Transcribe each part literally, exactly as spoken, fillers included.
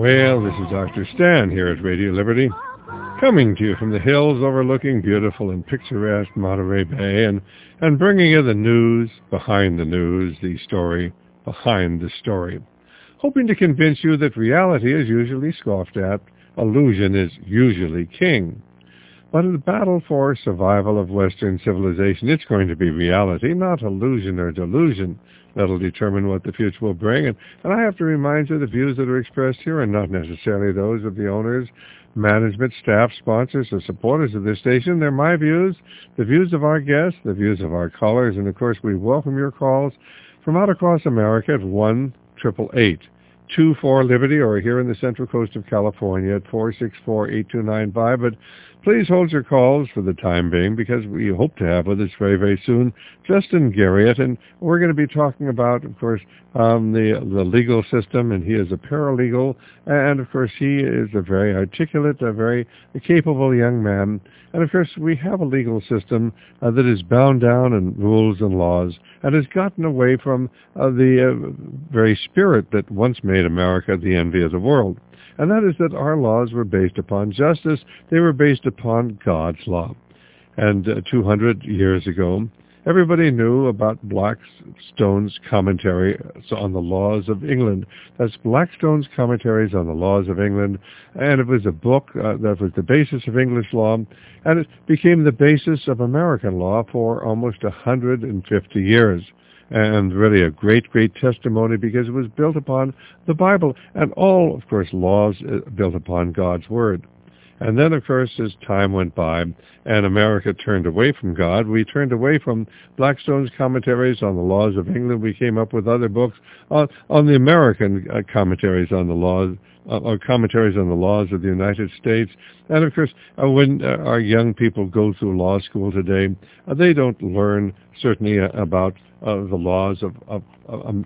Well, this is Doctor Stan here at Radio Liberty, coming to you from the hills overlooking beautiful and picturesque Monterey Bay, and, and bringing you the news behind the news, the story behind the story, hoping to convince you that reality is usually scoffed at, illusion is usually king. But in the battle for survival of Western civilization, it's going to be reality, not illusion or delusion, that'll determine what the future will bring. And, and I have to remind you, the views that are expressed here are not necessarily those of the owners, management, staff, sponsors, or supporters of this station. They're my views, the views of our guests, the views of our callers, and of course we welcome your calls from out across America at one eight eight eight, two four, Liberty, or here in the Central Coast of California at four six four, eight two nine five. But please hold your calls for the time being, because we hope to have with us very, very soon Justin Garriott, and we're going to be talking about, of course, um, the the legal system, and he is a paralegal, and of course he is a very articulate, a very capable young man, and of course we have a legal system uh, that is bound down in rules and laws, and has gotten away from uh, the uh, very spirit that once made America the envy of the world. And that is that our laws were based upon justice. They were based upon God's law. And uh, two hundred years ago, everybody knew about Blackstone's commentary on the laws of England. That's Blackstone's commentaries on the laws of England. And it was a book uh, that was the basis of English law. And it became the basis of American law for almost one hundred fifty years. And really a great, great testimony, because it was built upon the Bible, and all, of course, laws built upon God's Word. And then, of course, as time went by and America turned away from God, we turned away from Blackstone's commentaries on the laws of England. We came up with other books on, on the American uh, commentaries on the laws, uh, or commentaries on the laws of the United States. And, of course, uh, when uh, our young people go through law school today, uh, they don't learn, certainly, uh, about of the laws of, of, of, um,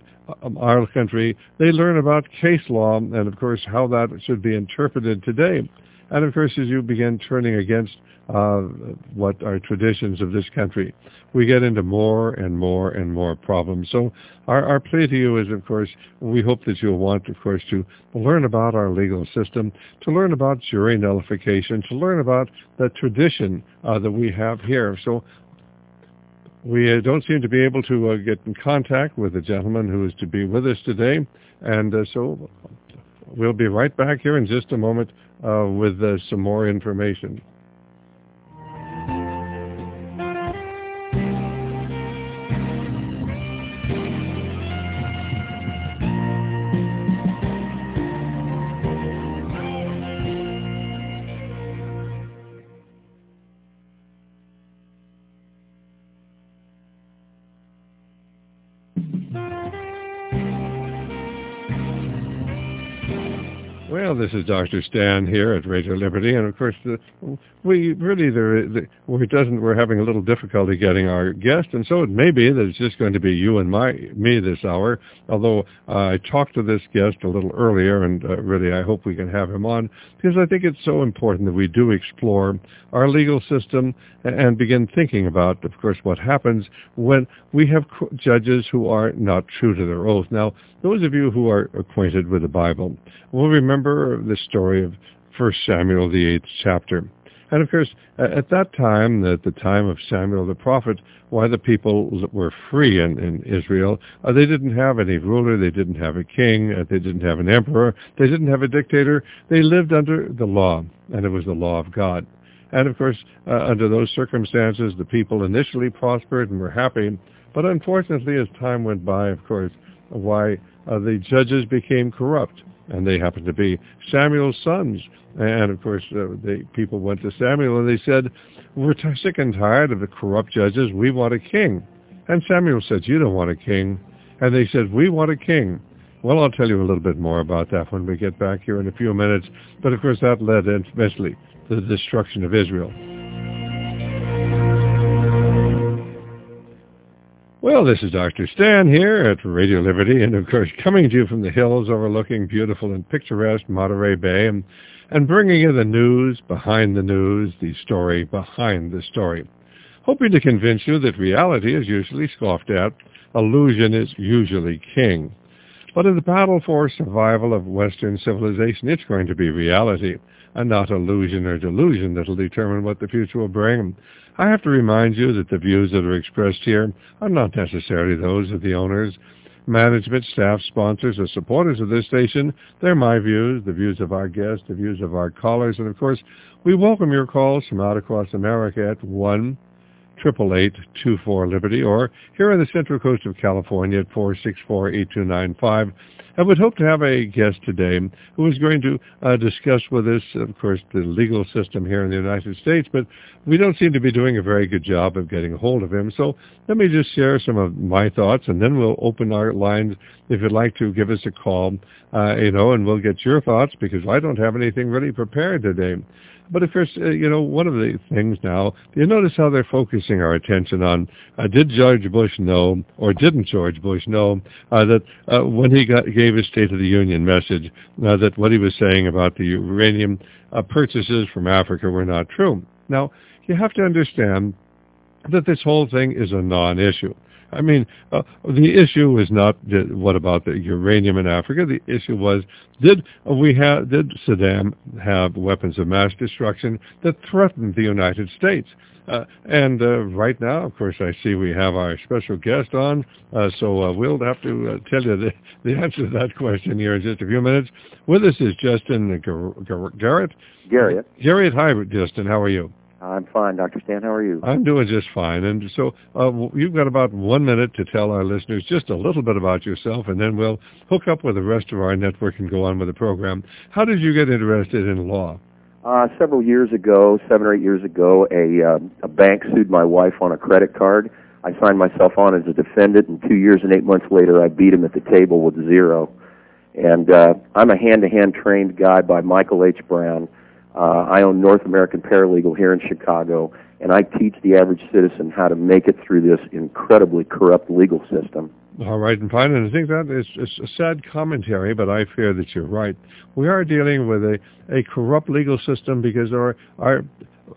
of our country. They learn about case law and, of course, how that should be interpreted today. And, of course, as you begin turning against uh, what are traditions of this country, we get into more and more and more problems. So our, our plea to you is, of course, we hope that you'll want, of course, to learn about our legal system, to learn about jury nullification, to learn about the tradition uh, that we have here. So we uh, don't seem to be able to uh, get in contact with the gentleman who is to be with us today, and uh, so we'll be right back here in just a moment uh, with uh, some more information. Well, this is Doctor Stan here at Radio Liberty, and of course, the, we really there the, it doesn't. We're having a little difficulty getting our guest, and so it may be that it's just going to be you and my me this hour. Although uh, I talked to this guest a little earlier, and uh, really I hope we can have him on, because I think it's so important that we do explore our legal system and, and begin thinking about, of course, what happens when we have judges who are not true to their oath. Now, those of you who are acquainted with the Bible will remember the story of First Samuel, the eighth chapter. And of course, at that time, at the time of Samuel the prophet, why the people were free in, in Israel, uh, they didn't have any ruler, they didn't have a king, uh, they didn't have an emperor, they didn't have a dictator. They lived under the law, and it was the law of God. And of course, uh, under those circumstances, the people initially prospered and were happy. But unfortunately, as time went by, of course, why uh, the judges became corrupt. And they happened to be Samuel's sons. And, of course, uh, the people went to Samuel and they said, we're t- sick and tired of the corrupt judges. We want a king. And Samuel said, you don't want a king. And they said, we want a king. Well, I'll tell you a little bit more about that when we get back here in a few minutes. But, of course, that led eventually to the destruction of Israel. Well, this is Doctor Stan here at Radio Liberty, and of course coming to you from the hills overlooking beautiful and picturesque Monterey Bay, and, and bringing you the news behind the news, the story behind the story. Hoping to convince you that reality is usually scoffed at, illusion is usually king. But in the battle for survival of Western civilization, it's going to be reality, and not illusion or delusion that will determine what the future will bring. I have to remind you that the views that are expressed here are not necessarily those of the owners, management, staff, sponsors, or supporters of this station. They're my views, the views of our guests, the views of our callers, and of course, we welcome your calls from out across America at one eight eight eight, two four, Liberty, or here on the Central Coast of California at four six four, eight two nine five. I would hope to have a guest today who is going to uh, discuss with us, of course, the legal system here in the United States, but we don't seem to be doing a very good job of getting a hold of him. So let me just share some of my thoughts, and then we'll open our lines if you'd like to give us a call, uh, you know, and we'll get your thoughts because I don't have anything really prepared today. But of course, uh, you know, one of the things now, you notice how they're focusing our attention on, uh, did George Bush know, or didn't George Bush know, uh, that uh, when he got, gave his State of the Union message, uh, that what he was saying about the uranium uh, purchases from Africa were not true. Now, you have to understand that this whole thing is a non-issue. I mean, uh, the issue is not did, what about the uranium in Africa. The issue was, did we have, did Saddam have weapons of mass destruction that threatened the United States? Uh, and uh, right now, of course, I see we have our special guest on, uh, so uh, we'll have to uh, tell you the, the answer to that question here in just a few minutes. With us is Justin Gar- Gar- Garrett. Garrett. Garrett, hi, Justin. How are you? I'm fine, Doctor Stan. How are you? I'm doing just fine. And so uh, you've got about one minute to tell our listeners just a little bit about yourself, and then we'll hook up with the rest of our network and go on with the program. How did you get interested in law? Uh, several years ago, seven or eight years ago, a, uh, a bank sued my wife on a credit card. I signed myself on as a defendant, and two years and eight months later, I beat him at the table with zero. And uh, I'm a hand-to-hand trained guy by Michael H. Brown. Uh, I own North American Paralegal here in Chicago, and I teach the average citizen how to make it through this incredibly corrupt legal system. All right, and fine, and I think that is, is a sad commentary, but I fear that you're right. We are dealing with a, a corrupt legal system because our our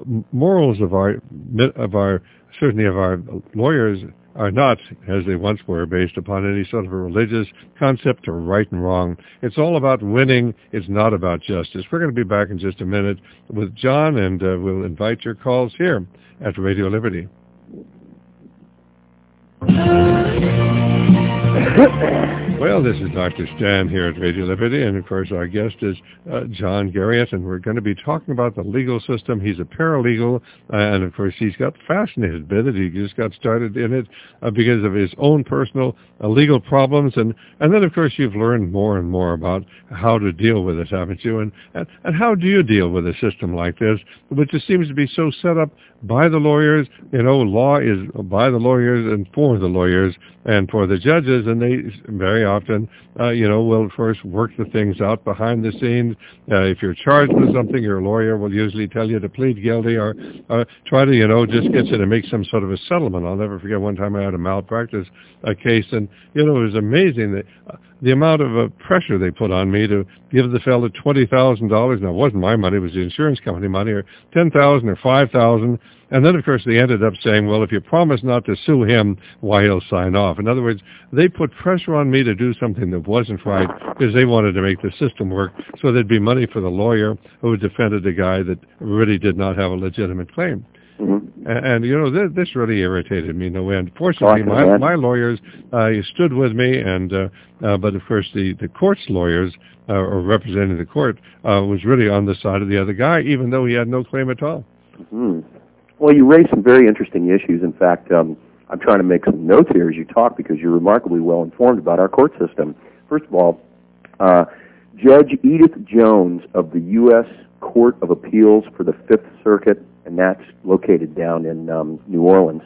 morals of our of our certainly of our lawyers are not, as they once were, based upon any sort of a religious concept or right and wrong. It's all about winning. It's not about justice. We're going to be back in just a minute with John, and uh, we'll invite your calls here at Radio Liberty. Well, this is Doctor Stan here at Radio Liberty, and of course our guest is uh, John Garrett, and we're going to be talking about the legal system. He's a paralegal, uh, and of course he's got fascinated with it. He just got started in it uh, because of his own personal uh, legal problems, and, and then of course you've learned more and more about how to deal with it, haven't you? And, and, and how do you deal with a system like this, which just seems to be so set up by the lawyers? You know, law is by the lawyers and for the lawyers and for the judges, and they very often, uh, you know, will first work the things out behind the scenes. Uh, if you're charged with something, your lawyer will usually tell you to plead guilty or uh, try to, you know, just get you to make some sort of a settlement. I'll never forget one time I had a malpractice uh, case, and, you know, it was amazing that uh, the amount of uh, pressure they put on me to give the fellow twenty thousand dollars. Now, it wasn't my money, it was the insurance company money, or ten thousand dollars or five thousand dollars. And then, of course, they ended up saying, well, if you promise not to sue him, why, he'll sign off. In other words, they put pressure on me to do something that wasn't right because they wanted to make the system work so there'd be money for the lawyer who defended a guy that really did not have a legitimate claim. Mm-hmm. And, and, you know, this, this really irritated me no end. Fortunately, oh, my, my lawyers uh, stood with me, and uh, uh, but, of course, the, the court's lawyers, uh, or representing the court, uh, was really on the side of the other guy, even though he had no claim at all. Mm-hmm. Well, you raised some very interesting issues. In fact, um, I'm trying to make some notes here as you talk because you're remarkably well informed about our court system. First of all, uh, Judge Edith Jones of the U S Court of Appeals for the Fifth Circuit, and that's located down in um, New Orleans.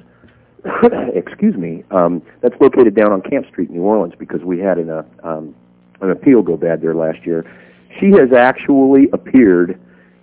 Excuse me. Um, that's located down on Camp Street, New Orleans, because we had an, uh, um, an appeal go bad there last year. She has actually appeared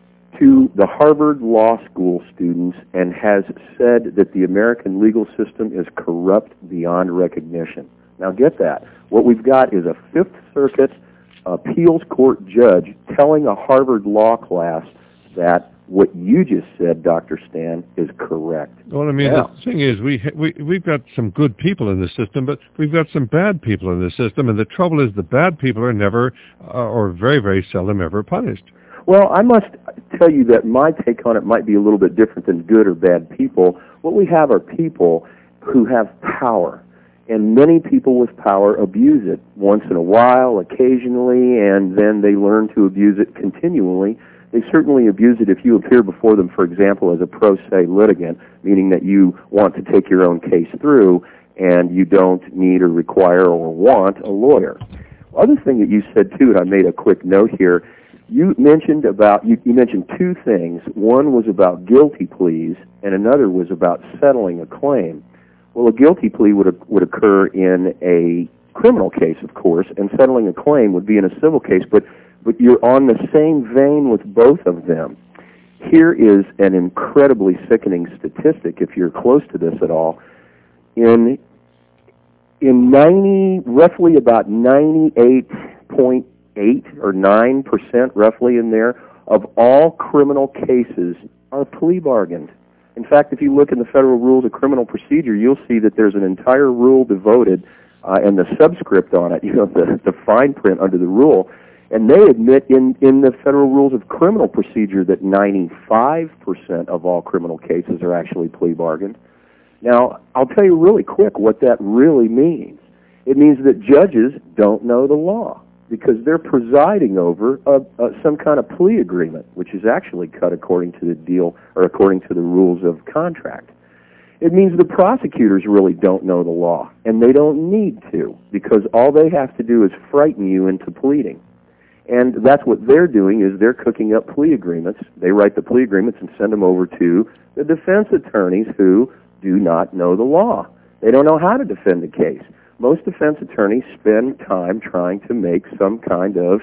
to the Harvard Law School students and has said that the American legal system is corrupt beyond recognition. Now get that. What we've got is a Fifth Circuit appeals court judge telling a Harvard law class that what you just said, Doctor Stan, is correct. Well, I mean, now, the thing is, we, we, we've got some good people in the system, but we've got some bad people in the system, and the trouble is the bad people are never, uh, or very, very seldom ever punished. Well, I must tell you that my take on it might be a little bit different than good or bad people. What we have are people who have power, and many people with power abuse it once in a while, occasionally, and then they learn to abuse it continually. They certainly abuse it if you appear before them, for example, as a pro se litigant, meaning that you want to take your own case through and you don't need or require or want a lawyer. Other thing that you said, too, and I made a quick note here, you mentioned about you, you mentioned two things. One was about guilty pleas, and another was about settling a claim. Well, a guilty plea would would occur in a criminal case, of course, and settling a claim would be in a civil case, but but you're on the same vein with both of them. Here is an incredibly sickening statistic, if you're close to this at all. In in ninety, roughly about ninety-eight point eight or nine percent, roughly in there, of all criminal cases are plea bargained. In fact, if you look in the Federal Rules of Criminal Procedure, you'll see that there's an entire rule devoted, uh, and the subscript on it, you know, the, the fine print under the rule, and they admit in, in the Federal Rules of Criminal Procedure that ninety-five percent of all criminal cases are actually plea bargained. Now, I'll tell you really quick what that really means. It means that judges don't know the law, because they're presiding over a, a, some kind of plea agreement, which is actually cut according to the deal or according to the rules of contract. It means the prosecutors really don't know the law, and they don't need to, because all they have to do is frighten you into pleading. And that's what they're doing, is they're cooking up plea agreements. They write the plea agreements and send them over to the defense attorneys who do not know the law. They don't know how to defend the case. Most defense attorneys spend time trying to make some kind of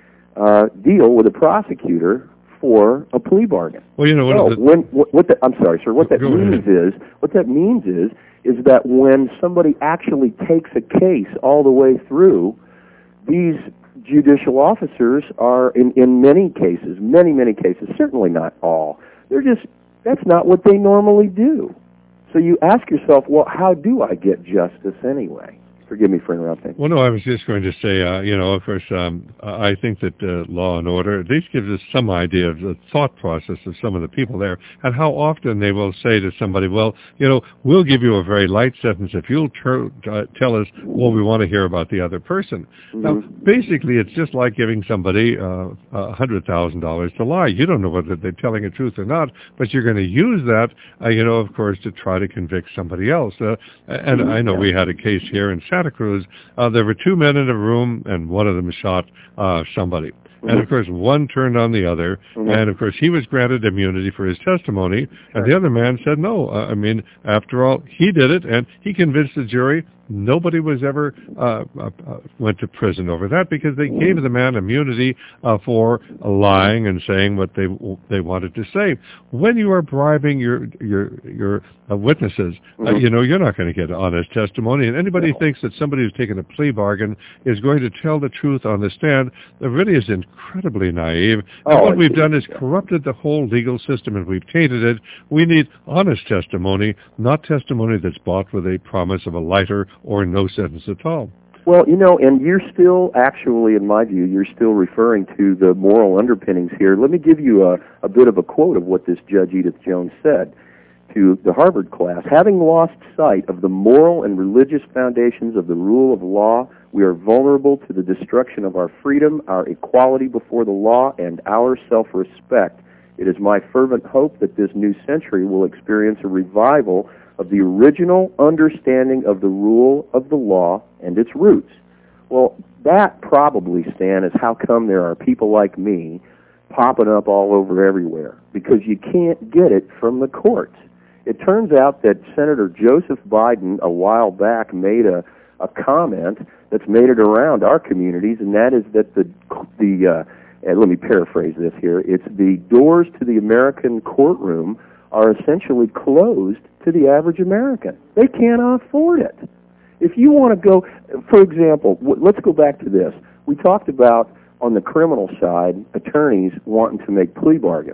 uh, deal with a prosecutor for a plea bargain. Well, you know, what, so the, when, what, what the, I'm sorry, sir. What that means ahead. is, what that means is, is that when somebody actually takes a case all the way through, these judicial officers are, in, in many cases, many, many cases, certainly not all, they're just, that's not what they normally do. So you ask yourself, well, how do I get justice anyway? Forgive me for interrupting. Well, no, I was just going to say, uh, you know, of course, um, I think that uh, Law and Order at least gives us some idea of the thought process of some of the people there, and how often they will say to somebody, well, you know, we'll give you a very light sentence if you'll ter- uh, tell us what we want to hear about the other person. Mm-hmm. Now, basically, it's just like giving somebody uh, one hundred thousand dollars to lie. You don't know whether they're telling the truth or not, but you're going to use that, uh, you know, of course, to try to convict somebody else. Uh, and mm-hmm. I know we had a case here in Santa Cruz. Uh, there were two men in a room, and one of them shot uh, somebody. Mm-hmm. And, of course, one turned on the other, mm-hmm. and, of course, he was granted immunity for his testimony, and right. the other man said no. Uh, I mean, after all, he did it, and he convinced the jury. Nobody was ever uh, uh, went to prison over that, because they gave the man immunity uh, for lying and saying what they they wanted to say. When you are bribing your your your uh, witnesses, uh, you know, you're not going to get honest testimony. And anybody who thinks that somebody who's taken a plea bargain is going to tell the truth on the stand, that really is incredibly naive. And oh, what we've done is corrupted the whole legal system, and we've tainted it. We need honest testimony, not testimony that's bought with a promise of a lighter or no sentence at all. Well, you know, and you're still actually, in my view, you're still referring to the moral underpinnings here. Let me give you a, a bit of a quote of what this Judge Edith Jones said to the Harvard class. Having lost sight of the moral and religious foundations of the rule of law, we are vulnerable to the destruction of our freedom, our equality before the law, and our self-respect. It is my fervent hope that this new century will experience a revival of the original understanding of the rule of the law and its roots. Well, that probably, Stan, is how come there are people like me popping up all over everywhere, because you can't get it from the courts. It turns out that Senator Joseph Biden a while back made a, a comment that's made it around our communities, and that is that the, the uh, and let me paraphrase this here, it's the doors to the American courtroom are essentially closed to the average American. They can't afford it. If you want to go, for example, w- let's go back to this. We talked about, on the criminal side, attorneys wanting to make plea bargains.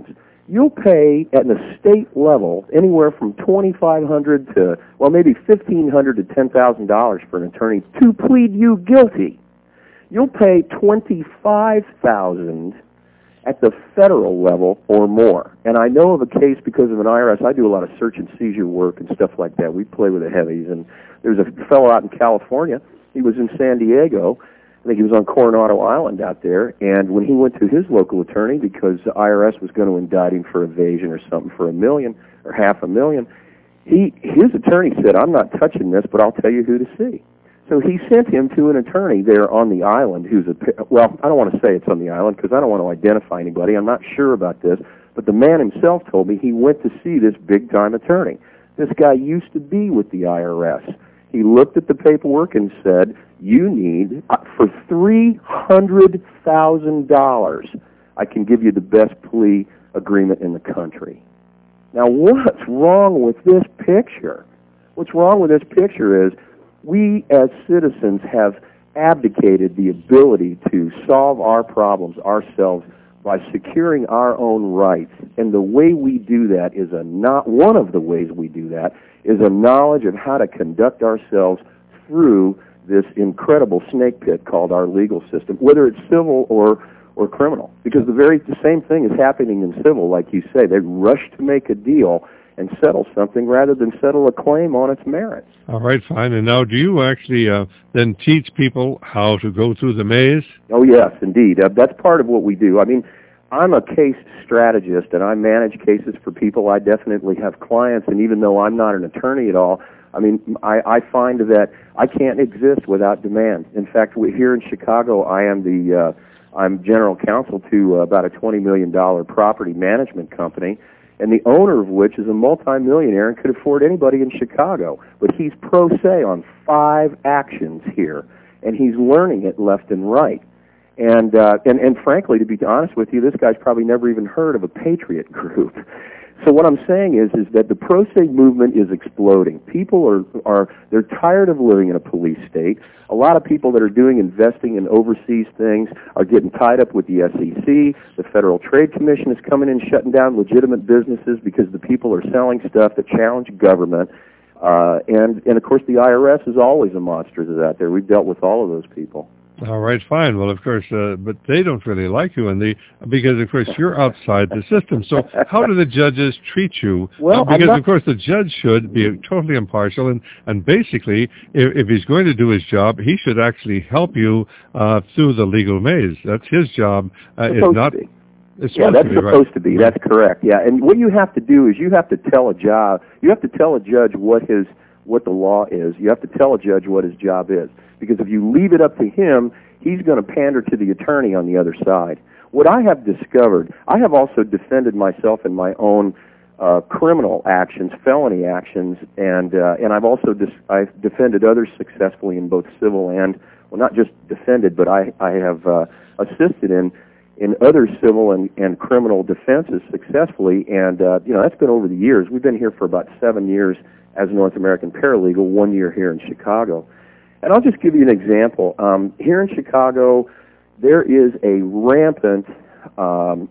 you'll pay at an estate level anywhere from twenty-five hundred dollars to, well, maybe fifteen hundred dollars to ten thousand dollars for an attorney to plead you guilty. You'll pay twenty-five thousand dollars at the federal level or more. And I know of a case because of an I R S. I do a lot of search and seizure work and stuff like that. We play with the heavies. And there's a fellow out in California. He was in San Diego. I think he was on Coronado Island out there. And when he went to his local attorney, because the I R S was going to indict him for evasion or something for a million or half a million, he his attorney said, I'm not touching this, but I'll tell you who to see. So he sent him to an attorney there on the island who's a, well, I don't want to say it's on the island because I don't want to identify anybody. I'm not sure about this. But the man himself told me he went to see this big-time attorney. This guy used to be with the I R S. He looked at the paperwork and said, you need, for three hundred thousand dollars, I can give you the best plea agreement in the country. Now, what's wrong with this picture? What's wrong with this picture is we as citizens have abdicated the ability to solve our problems ourselves by securing our own rights. And the way we do that is a not one of the ways we do that is a knowledge of how to conduct ourselves through this incredible snake pit called our legal system, whether it's civil or or criminal. Because the very the same thing is happening in civil, like you say. They rush to make a deal and settle something rather than settle a claim on its merits. All right, fine. And now do you actually uh, then teach people how to go through the maze? Oh, yes, indeed. Uh, that's part of what we do. I mean, I'm a case strategist, and I manage cases for people. I definitely have clients, and even though I'm not an attorney at all, I mean, I, I find that I can't exist without demand. In fact, we, here in Chicago, I am the uh, I'm general counsel to uh, about a twenty million dollars property management company, and the owner of which is a multimillionaire and could afford anybody in Chicago. But he's pro se on five actions here, and he's learning it left and right. And, uh, and and frankly, to be honest with you, this guy's probably never even heard of a Patriot Group. So what I'm saying is is that the pro se movement is exploding. People are, are they're tired of living in a police state. A lot of people that are doing investing in overseas things are getting tied up with the S E C. The Federal Trade Commission is coming in shutting down legitimate businesses because the people are selling stuff that challenge government. Uh, and, and, of course, the I R S is always a monster that's out there. We've dealt with all of those people. All right, fine. Well, of course, uh, but they don't really like you, and they because of course you're outside the system. So how do the judges treat you? Well, uh, because not... of course the judge should be totally impartial, and and basically, if, if he's going to do his job, he should actually help you uh, through the legal maze. That's his job. Uh, it's not. It's yeah, that's to be, supposed right? to be. That's correct. Yeah, and what you have to do is you have to tell a job. You have to tell a judge what his what the law is. You have to tell a judge what his job is, because if you leave it up to him, he's going to pander to the attorney on the other side. What I have discovered, I have also defended myself in my own uh, criminal actions, felony actions, and uh, and I've also dis- I've defended others successfully in both civil and, well, not just defended, but I I have uh, assisted in in other civil and, and criminal defenses successfully, and uh, you know that's been over the years. We've been here for about seven years as a North American paralegal, one year here in Chicago. And I'll just give you an example. Um, here in Chicago, there is a rampant, um,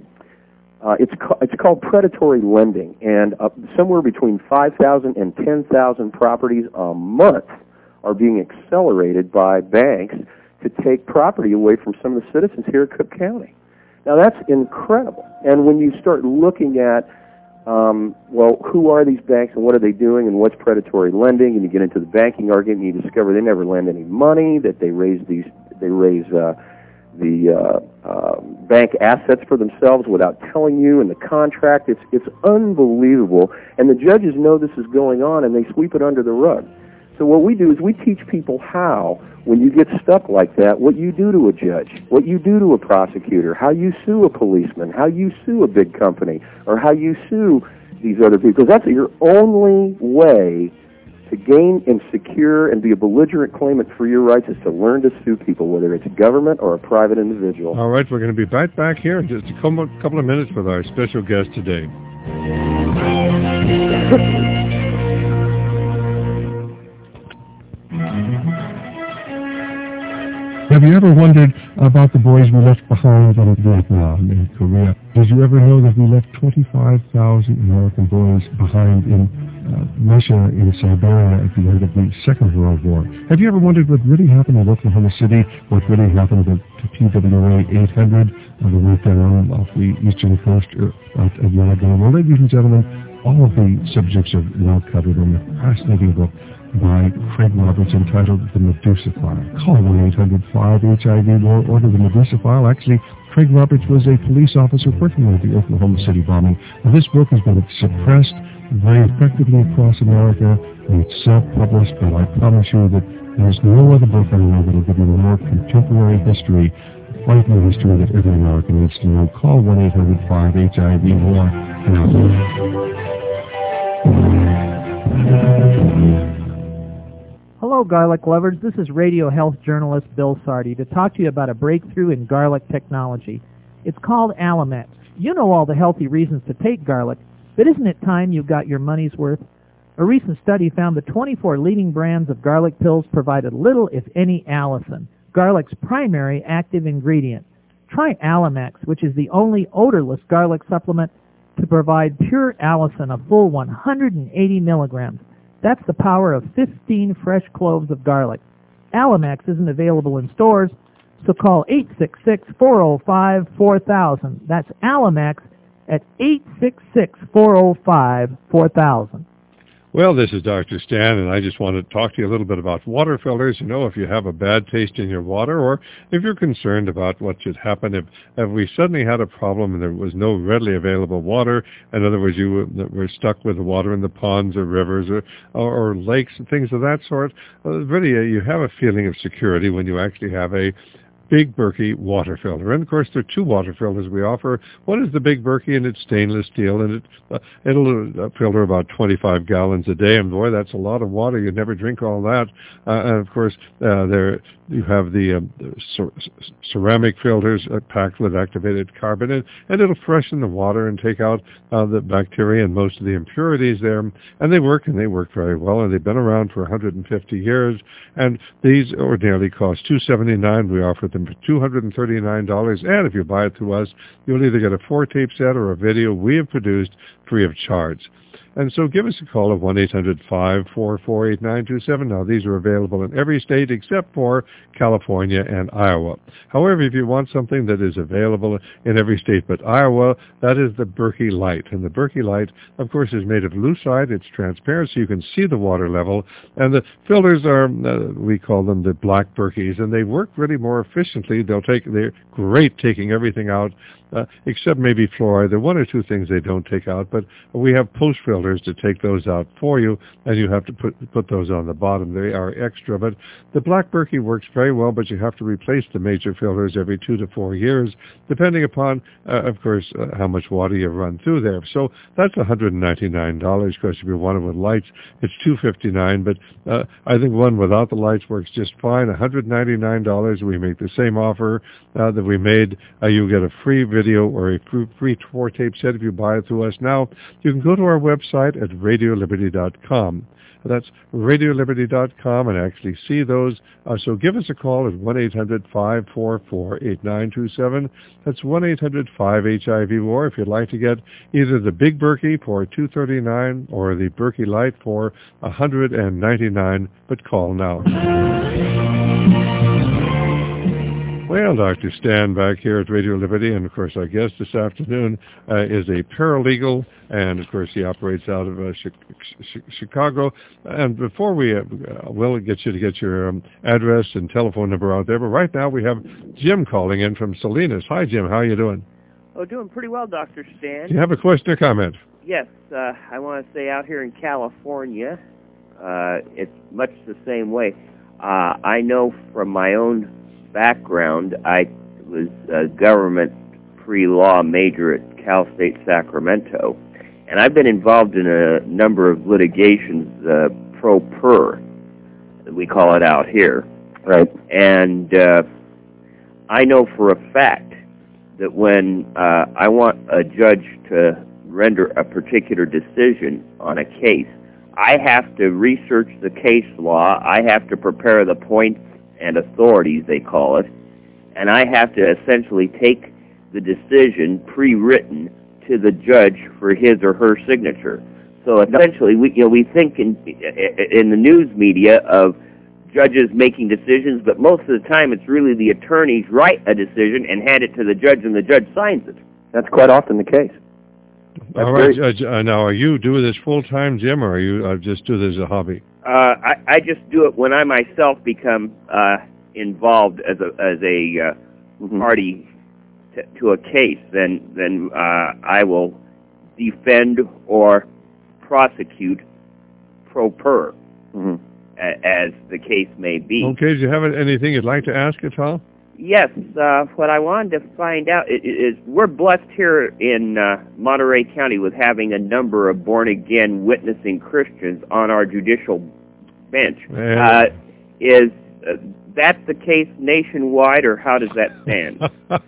uh, it's, ca- it's called predatory lending, and uh, somewhere between five thousand and ten thousand properties a month are being accelerated by banks to take property away from some of the citizens here at Cook County. Now, that's incredible. And when you start looking at Um, well, who are these banks and what are they doing and what's predatory lending? And you get into the banking argument and you discover they never lend any money, that they raise these, they raise uh, the uh, uh, bank assets for themselves without telling you in the contract. It's it's unbelievable, and the judges know this is going on and they sweep it under the rug. So what we do is we teach people how, when you get stuck like that, what you do to a judge, what you do to a prosecutor, how you sue a policeman, how you sue a big company, or how you sue these other people. Because that's your only way to gain and secure and be a belligerent claimant for your rights is to learn to sue people, whether it's government or a private individual. All right, we're going to be right back here in just a couple of minutes with our special guest today. Have you ever wondered about the boys we left behind in Vietnam and Korea? Did you ever know that we left twenty-five thousand American boys behind in uh, Russia, in Siberia at the end of the Second World War? Have you ever wondered what really happened in Oklahoma City, what really happened at T W A eight hundred on the route down off the eastern coast of Yellowstone? Well, ladies and gentlemen, all of the subjects are now covered in a fascinating book by Craig Roberts entitled The Medusa File. Call one eight hundred five H I V or order The Medusa File. Actually, Craig Roberts was a police officer working on the Oklahoma City bombing. And this book has been suppressed very effectively across America, and it's self-published, but I promise you that there's no other book anywhere that will give you a more contemporary history, frightening history that every American needs to know. Call one eight hundred five H I V or now. Hello, garlic lovers. This is radio health journalist Bill Sardi to talk to you about a breakthrough in garlic technology. It's called Alamex. You know all the healthy reasons to take garlic, but isn't it time you got your money's worth? A recent study found the twenty-four leading brands of garlic pills provided little, if any, allicin, garlic's primary active ingredient. Try Alamex, which is the only odorless garlic supplement to provide pure allicin, a full one hundred eighty milligrams. That's the power of fifteen fresh cloves of garlic. Alamex isn't available in stores, so call eight six six, four zero five, four thousand. That's Alamex at eight six six, four zero five, four thousand. Well, this is Doctor Stan, and I just want to talk to you a little bit about water filters. You know, if you have a bad taste in your water, or if you're concerned about what should happen if, if we suddenly had a problem and there was no readily available water, in other words, you were stuck with the water in the ponds or rivers or, or, or lakes and things of that sort, uh, really uh, you have a feeling of security when you actually have a Big Berkey water filter. And of course, there are two water filters we offer. One is the Big Berkey, and it's stainless steel, and it, uh, it'll uh, filter about twenty-five gallons a day. And boy, that's a lot of water. You'd never drink all that. Uh, and of course, uh, there you have the, um, the cer- ceramic filters uh, packed with activated carbon, and, and it'll freshen the water and take out uh, the bacteria and most of the impurities there. And they work, and they work very well, and they've been around for one hundred fifty years. And these ordinarily cost two hundred seventy-nine dollars. We offer them for two hundred thirty-nine dollars, and if you buy it through us, you'll either get a four-tape set or a video we have produced free of charge. And so give us a call at one eight hundred, five four four, eight nine two seven. Now, these are available in every state except for California and Iowa. However, if you want something that is available in every state but Iowa, that is the Berkey Light. And the Berkey Light, of course, is made of lucite. It's transparent, so you can see the water level. And the filters are, uh, we call them the Black Berkeys, and they work really more efficiently. They'll take, they're great taking everything out, uh, except maybe fluoride. There are one or two things they don't take out, but we have post filters to take those out for you, and you have to put put those on the bottom. They are extra, but the Black Berkey works very well, but you have to replace the major filters every two to four years, depending upon, uh, of course, uh, how much water you run through there. So that's one hundred ninety-nine dollars, because if you want it with lights, it's two hundred fifty-nine dollars, but uh, I think one without the lights works just fine. one hundred ninety-nine dollars. We make the same offer uh, that we made. Uh, you get a free video or a free four-tape set if you buy it through us. Now, you can go to our website at radio liberty dot com. That's radio liberty dot com, and actually see those. Uh, so give us a call at one eight hundred, five four four, eight nine two seven. That's one eight hundred, five H I V. Or if you'd like to get either the Big Berkey for two hundred thirty-nine dollars or the Berkey Light for one hundred ninety-nine dollars, but call now. Well, Doctor Stan back here at Radio Liberty, and of course our guest this afternoon uh, is a paralegal, and of course he operates out of uh, Chicago. And before we, uh, we'll get you to get your um, address and telephone number out there, but right now we have Jim calling in from Salinas. Hi, Jim. How are you doing? Oh, doing pretty well, Doctor Stan. Do you have a question or comment? Yes, uh, I want to say out here in California, uh, it's much the same way. Uh, I know from my own background, I was a government pre-law major at Cal State Sacramento, and I've been involved in a number of litigations, uh, pro per, we call it out here. Right. And uh, I know for a fact that when uh, I want a judge to render a particular decision on a case, I have to research the case law, I have to prepare the points and authorities, they call it, and I have to essentially take the decision pre-written to the judge for his or her signature. So essentially, we you know we think in in the news media of judges making decisions, but most of the time it's really the attorneys write a decision and hand it to the judge, and the judge signs it. That's quite often the case. That's All right, very... Judge. Uh, now, are you do this full time, Jim, or are you uh, just do this as a hobby? Uh, I, I just do it when I myself become uh, involved as a as a uh, mm-hmm. party to, to a case. Then then uh, I will defend or prosecute pro per, mm-hmm. a, as the case may be. Okay. Do you have anything you'd like to ask at all? Yes. Uh, what I wanted to find out is, is we're blessed here in uh, Monterey County with having a number of born-again witnessing Christians on our judicial bench. Uh, is uh, that the case nationwide, or how does that stand?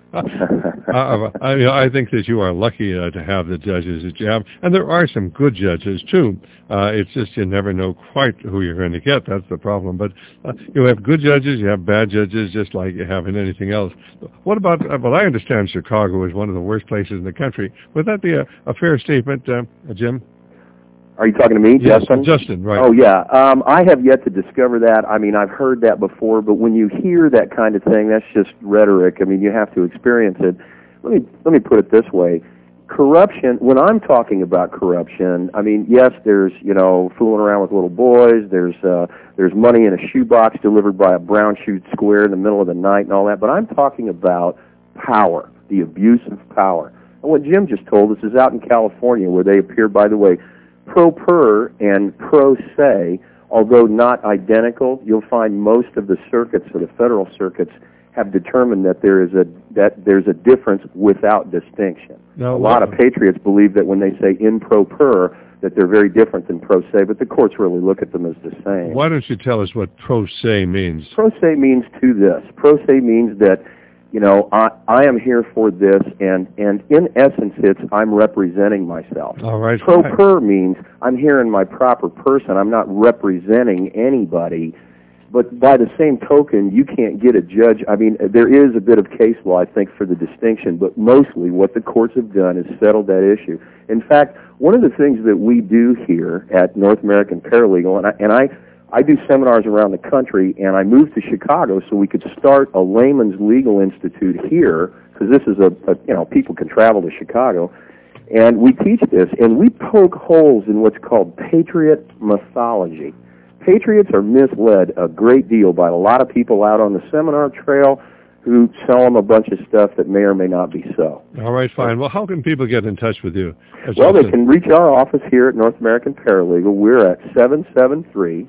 uh, I, I think that you are lucky uh, to have the judges that you have, and there are some good judges too. Uh, it's just you never know quite who you're going to get. That's the problem. But uh, you have good judges, you have bad judges, just like you have in anything else. What about? Uh, well, I understand Chicago is one of the worst places in the country. Would that be a, a fair statement, uh, Jim? Are you talking to me, yes, Justin? Justin, right. Oh, yeah. Um, I have yet to discover that. I mean, I've heard that before, but when you hear that kind of thing, that's just rhetoric. I mean, you have to experience it. Let me let me put it this way. Corruption, when I'm talking about corruption, I mean, yes, there's, you know, fooling around with little boys, there's uh, there's money in a shoebox delivered by a brown shoe square in the middle of the night and all that, but I'm talking about power, the abuse of power. And what Jim just told us is out in California, where they appear, by the way, pro per and pro se, although not identical. You'll find most of the circuits, or the federal circuits, have determined that there is a that there's a difference without distinction. No, a lot of patriots believe that when they say in pro per, that they're very different than pro se, but the courts really look at them as the same. Why don't you tell us what pro se means? Pro se means to this. Pro se means that, you know, I, I am here for this, and, and in essence, it's I'm representing myself. All right. Pro per means I'm here in my proper person. I'm not representing anybody. But by the same token, you can't get a judge. I mean, there is a bit of case law, I think, for the distinction, but mostly what the courts have done is settled that issue. In fact, one of the things that we do here at North American Paralegal, and I, and I I do seminars around the country, and I moved to Chicago so we could start a layman's legal institute here, because this is a, a, you know, people can travel to Chicago, and we teach this, and we poke holes in what's called patriot mythology. Patriots are misled a great deal by a lot of people out on the seminar trail who sell them a bunch of stuff that may or may not be so. All right, fine. Well, how can people get in touch with you? Well, they can reach our office here at North American Paralegal. We're at seven seven three,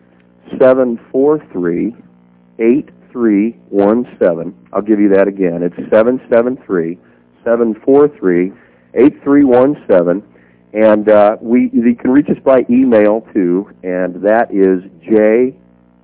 seven four three, eight three one seven. I'll give you that again. It's seven seven three, seven four three, eight three one seven. And uh, we you can reach us by email, too, and that is J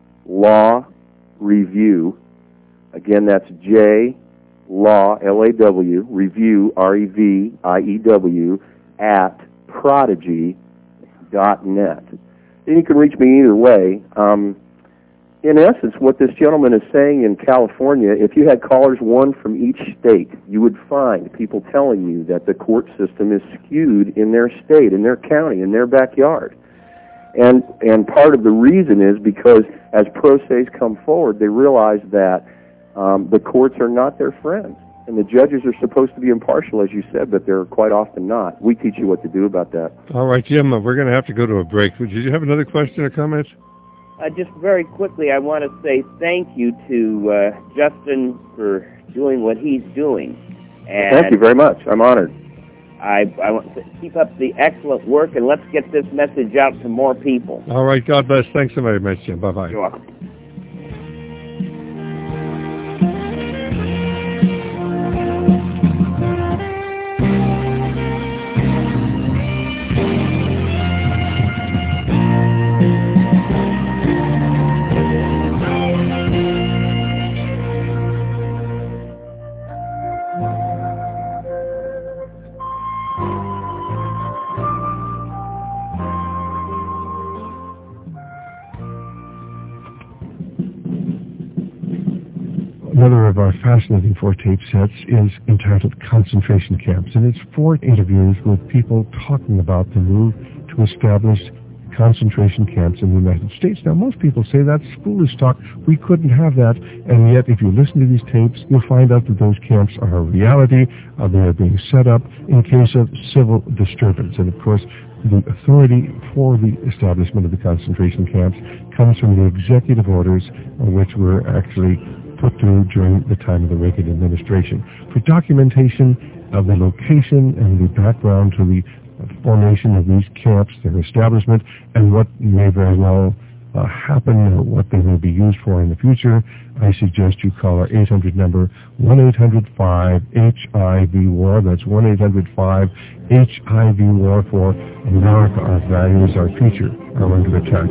Law Review. Again, that's J Law, L A W, Review, R E V I E W, at prodigy dot net. And you can reach me either way. Um, in essence, what this gentleman is saying in California, if you had callers, one from each state, you would find people telling you that the court system is skewed in their state, in their county, in their backyard. And and part of the reason is because as pro ses come forward, they realize that um, the courts are not their friends. And the judges are supposed to be impartial, as you said, but they're quite often not. We teach you what to do about that. All right, Jim, we're going to have to go to a break. Did you have another question or comment? Uh, just very quickly, I want to say thank you to uh, Justin for doing what he's doing. And thank you very much. I'm honored. I, I want to keep up the excellent work, and let's get this message out to more people. All right. God bless. Thanks so very much, Jim. Bye-bye. You're welcome. Another of our fascinating four tape sets is entitled Concentration Camps, and it's four interviews with people talking about the move to establish concentration camps in the United States. Now, most people say that's foolish talk. We couldn't have that. And yet, if you listen to these tapes, you'll find out that those camps are a reality. Uh, they are being set up in case of civil disturbance. And, of course, the authority for the establishment of the concentration camps comes from the executive orders, uh, which were actually put through during the time of the Reagan administration. For documentation of the location and the background to the formation of these camps, their establishment, and what may very well uh, happen or what they may be used for in the future, I suggest you call our eight hundred number, one eight hundred five H I V war. That's one eight hundred five H I V war for America, our values, our future are under attack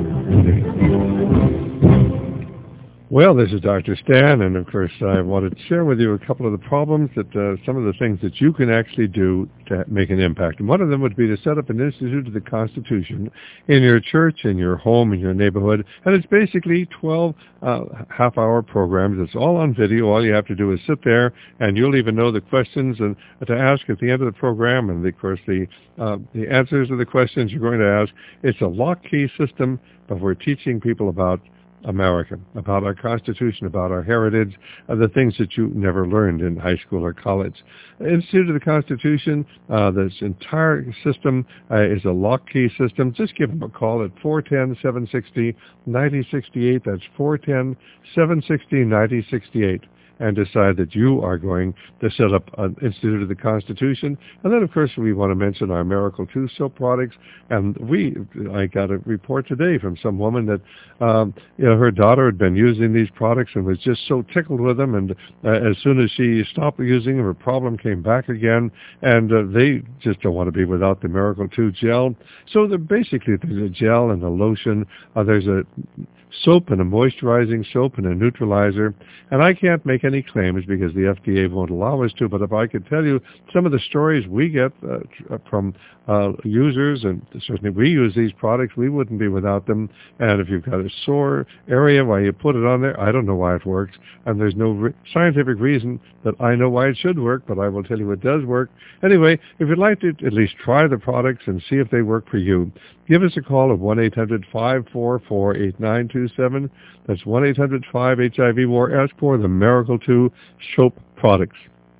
today. Well, this is Doctor Stan, and of course I wanted to share with you a couple of the problems that, uh, some of the things that you can actually do to make an impact. And one of them would be to set up an Institute of the Constitution in your church, in your home, in your neighborhood. And it's basically twelve uh, half-hour programs. It's all on video. All you have to do is sit there, and you'll even know the questions and to ask at the end of the program, and of course the, uh, the answers to the questions you're going to ask. It's a lock-key system, but we're teaching people about America, about our Constitution, about our heritage, uh, the things that you never learned in high school or college. Institute of the Constitution, uh, this entire system uh, is a lock-key system. Just give them a call at four one zero, seven six zero, nine zero six eight. That's four one zero, seven six zero, nine zero six eight. And decide that you are going to set up an Institute of the Constitution. And then, of course, we want to mention our Miracle two soap products. And we, I got a report today from some woman that, um, you know, her daughter had been using these products and was just so tickled with them. And uh, as soon as she stopped using them, her problem came back again. And uh, they just don't want to be without the Miracle two gel. So basically, there's a gel and a lotion. Uh, there's a soap and a moisturizing soap and a neutralizer. And I can't make any claims because the F D A won't allow us to, but if I could tell you some of the stories we get uh, from uh, users, and certainly we use these products, we wouldn't be without them. And if you've got a sore area while you put it on there, I don't know why it works, and there's no re- scientific reason that I know why it should work, but I will tell you it does work. Anyway, if you'd like to at least try the products and see if they work for you, give us a call at one eight hundred, five four four, eight nine two seven. That's one eight hundred, five H I V war. Ask for the Miracle two soap products.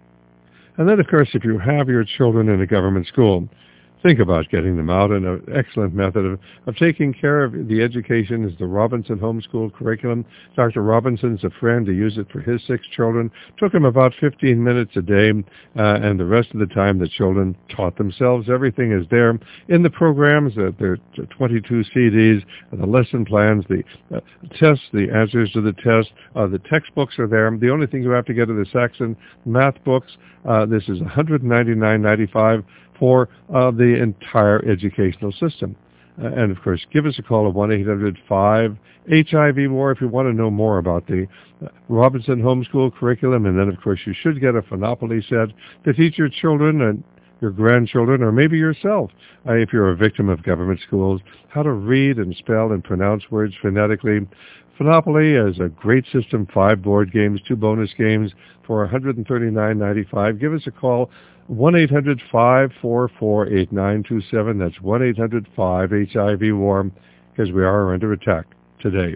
And then, of course, if you have your children in a government school, think about getting them out. And an excellent method of, of taking care of the education is the Robinson Homeschool Curriculum. Doctor Robinson's a friend. He used it for his six children. Took him about fifteen minutes a day, uh, and the rest of the time the children taught themselves. Everything is there in the programs. Uh, there are twenty-two C Ds, uh, the lesson plans, the uh, tests, the answers to the test. Uh, the textbooks are there. The only thing you have to get are the Saxon math books. Uh, this is one hundred ninety-nine ninety-five for uh, the entire educational system. Uh, and, of course, give us a call at one eight hundred, five H I V war if you want to know more about the uh, Robinson Homeschool Curriculum. And then, of course, you should get a Phonopoly set to teach your children and your grandchildren, or maybe yourself, uh, if you're a victim of government schools, how to read and spell and pronounce words phonetically. Phonopoly is a great system, five board games, two bonus games for one hundred thirty-nine ninety-five. Give us a call, one eight hundred, five four four, eight nine two seven. That's one eight hundred, five H I V war, because we are under attack today.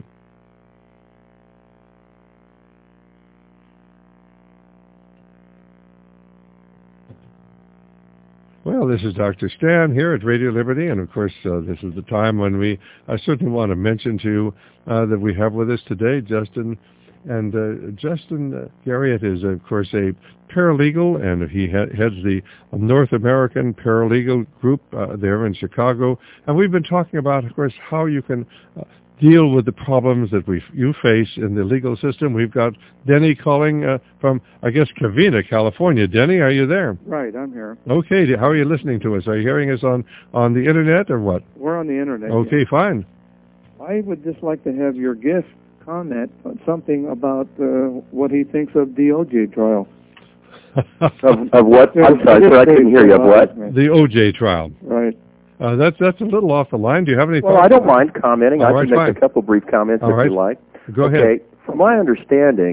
Well, this is Doctor Stan here at Radio Liberty, and of course, uh, this is the time when we, I certainly want to mention to you uh, that we have with us today Justin, and uh, Justin uh, Garriott is, of course, a paralegal, and he ha- heads the North American Paralegal Group uh, there in Chicago, and we've been talking about, of course, how you can uh, deal with the problems that we you face in the legal system. We've got Denny calling uh, from, I guess, Covina, California. Denny, are you there? Right, I'm here. Okay, how are you listening to us? Are you hearing us on, on the Internet or what? We're on the Internet. Okay, yeah. Fine. I would just like to have your guest comment on something about uh, what he thinks of the O J trial. of, of what? I'm sorry, sir, I couldn't hear you. Of what? The O J trial. Right. Uh, that's that's a little off the line. Do you have any Well, thoughts? I don't mind commenting. All I right, can make fine. a couple brief comments All if right. you like. Go okay. ahead. From my understanding,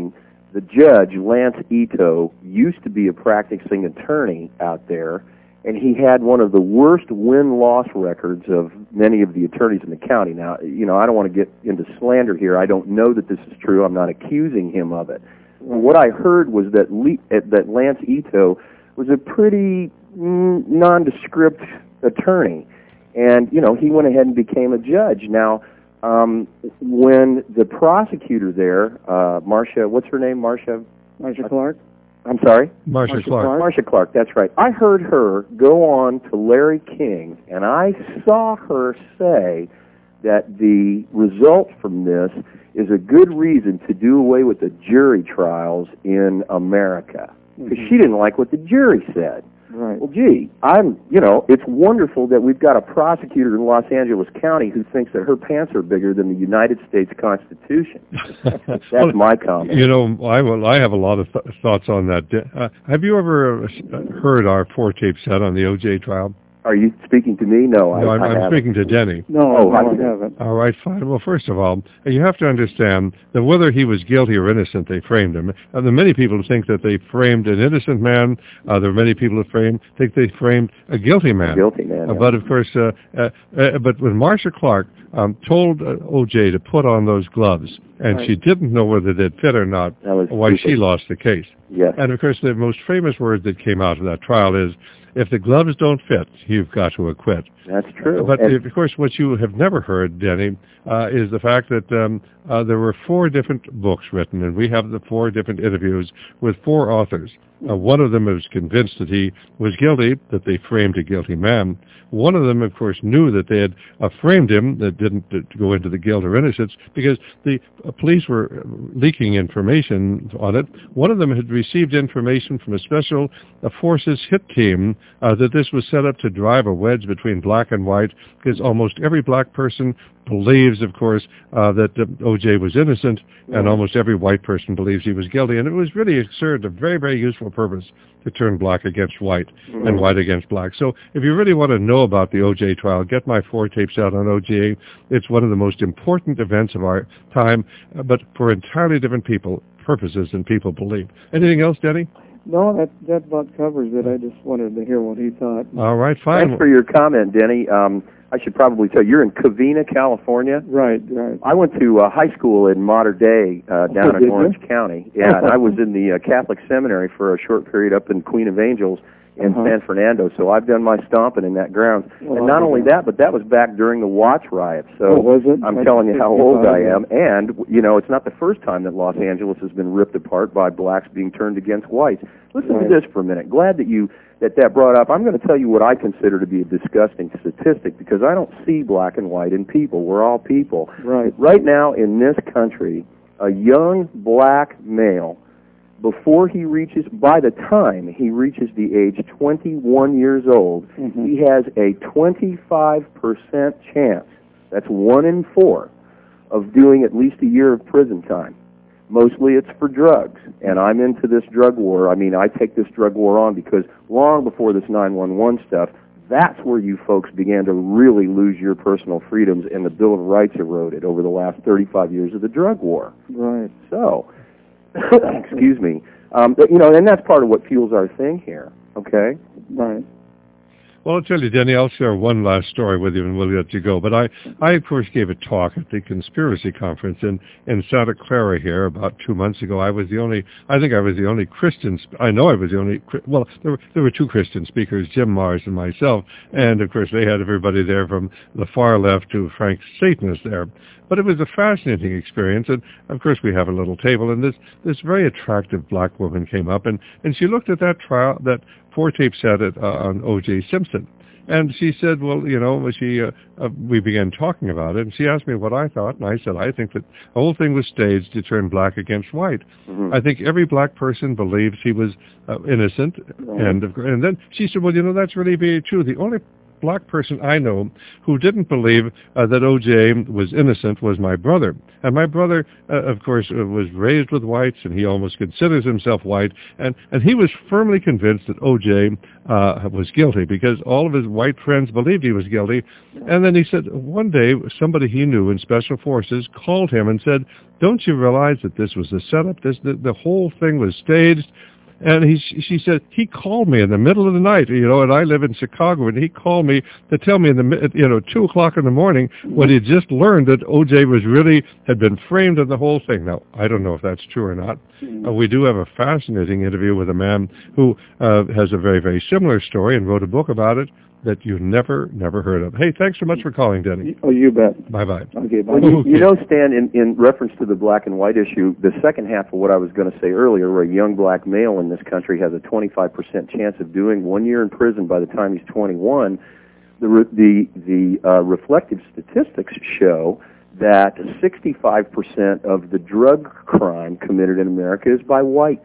the judge, Lance Ito, used to be a practicing attorney out there, and he had one of the worst win-loss records of many of the attorneys in the county. Now, you know, I don't want to get into slander here. I don't know that this is true. I'm not accusing him of it. What I heard was that Le- that Lance Ito was a pretty mm, nondescript attorney, and, you know, he went ahead and became a judge. Now, um, when the prosecutor there, uh, Marcia, what's her name, Marcia? Marcia Clark? I'm sorry? Marcia, Marcia Clark. Clark. Marcia Clark, that's right. I heard her go on to Larry King, and I saw her say that the result from this is a good reason to do away with the jury trials in America. Because mm-hmm. she didn't like what the jury said. Right. Well, gee, I'm, you know, it's wonderful that we've got a prosecutor in Los Angeles County who thinks that her pants are bigger than the United States Constitution. That's well, my comment. You know, I, well, I have a lot of th- thoughts on that. Uh, have you ever heard our four tape set on the O J trial? Are you speaking to me? No, no I, I'm, I I'm haven't. speaking to Denny. No, oh, no, I I haven't. All right, fine. Well, first of all, you have to understand that whether he was guilty or innocent, they framed him. Uh, there are many people who think that they framed an innocent man. Uh, there are many people who frame, think they framed a guilty man. A guilty man. Uh, yeah. But, of course, uh, uh, uh, but when Marcia Clark um, told uh, O J to put on those gloves, and right. she didn't know whether they'd fit or not, why stupid. she lost the case. Yes. And, of course, the most famous word that came out of that trial is, if the gloves don't fit, you've got to acquit. That's true. But, and of course, what you have never heard, Denny, uh, is the fact that um, uh, there were four different books written, and we have the four different interviews with four authors. Uh, one of them was convinced that he was guilty, that they framed a guilty man. One of them, of course, knew that they had uh, framed him, that didn't uh, go into the guilt or innocence, because the uh, police were leaking information on it. One of them had received information from a special uh, forces hit team uh, that this was set up to drive a wedge between black and white, because almost every black person believes, of course, uh, that uh, O J was innocent, and almost every white person believes he was guilty. And it was really served a very, very useful purpose to turn black against white mm-hmm. and white against black. So if you really want to know about the O J trial, get my four tapes out on O J. It's one of the most important events of our time, uh, but for entirely different people, purposes than people believe. Anything else, Denny? No, that that about covers it. I just wanted to hear what he thought. All right, fine. Thanks for your comment, Denny. Um, I should probably tell you, you're in Covina, California. Right, right. I went to uh, high school in Mater Dei uh, down oh, in Orange you? County. Yeah, and I was in the uh, Catholic seminary for a short period up in Queen of Angels in uh-huh. San Fernando. So I've done my stomping in that ground. Well, and not only that, but that was back during the Watch riot. So oh, was it? I'm I telling you how old I am. It. And, you know, it's not the first time that Los Angeles has been ripped apart by blacks being turned against whites. Listen right. to this for a minute. Glad that you that that brought up. I'm going to tell you what I consider to be a disgusting statistic, because I don't see black and white in people. We're all people. Right. Right now in this country, a young black male, before he reaches, by the time he reaches the age twenty-one years old, mm-hmm. he has a twenty-five percent chance, that's one in four, of doing at least a year of prison time. Mostly it's for drugs, and I'm into this drug war. I mean, I take this drug war on because long before this nine one one stuff, that's where you folks began to really lose your personal freedoms, and the Bill of Rights eroded over the last thirty-five years of the drug war. Right. So, excuse me, um, you know, and that's part of what fuels our thing here, okay? Right. Well, I'll tell you, Denny, I'll share one last story with you and we'll let you go. But I, I of course, gave a talk at the Conspiracy Conference in, in Santa Clara here about two months ago. I was the only, I think I was the only Christian, I know I was the only, well, there were, there were two Christian speakers, Jim Mars and myself. And, of course, they had everybody there from the far left to Frank Satanist there. But it was a fascinating experience. And, of course, we have a little table. And this, this very attractive black woman came up, and, and she looked at that trial, that four tape set it uh, on O J Simpson. And she said, well, you know, she uh, uh, we began talking about it, and she asked me what I thought, and I said, I think that the whole thing was staged to turn black against white. Mm-hmm. I think every black person believes he was uh, innocent, right. and and then she said, well, you know, that's really very true. The only black person I know who didn't believe uh, that O J was innocent was my brother. And my brother, uh, of course, uh, was raised with whites, and he almost considers himself white, and, and he was firmly convinced that O J uh, was guilty because all of his white friends believed he was guilty. And then he said one day somebody he knew in Special Forces called him and said, "Don't you realize that this was a setup? This the, the whole thing was staged?" And he, she said, he called me in the middle of the night, you know, and I live in Chicago, and he called me to tell me in the, you know, two o'clock in the morning when he just learned that O J was really, had been framed in the whole thing. Now, I don't know if that's true or not. Uh, we do have a fascinating interview with a man who uh, has a very, very similar story and wrote a book about it that you never, never heard of. Hey, thanks so much for calling, Denny. Oh, you bet. Bye-bye. Okay, bye. Well, you, you know, Stan, in, in reference to the black and white issue, the second half of what I was going to say earlier, where a young black male in this country has a twenty-five percent chance of doing one year in prison by the time he's twenty-one, the, re, the, the uh, reflective statistics show that sixty-five percent of the drug crime committed in America is by whites.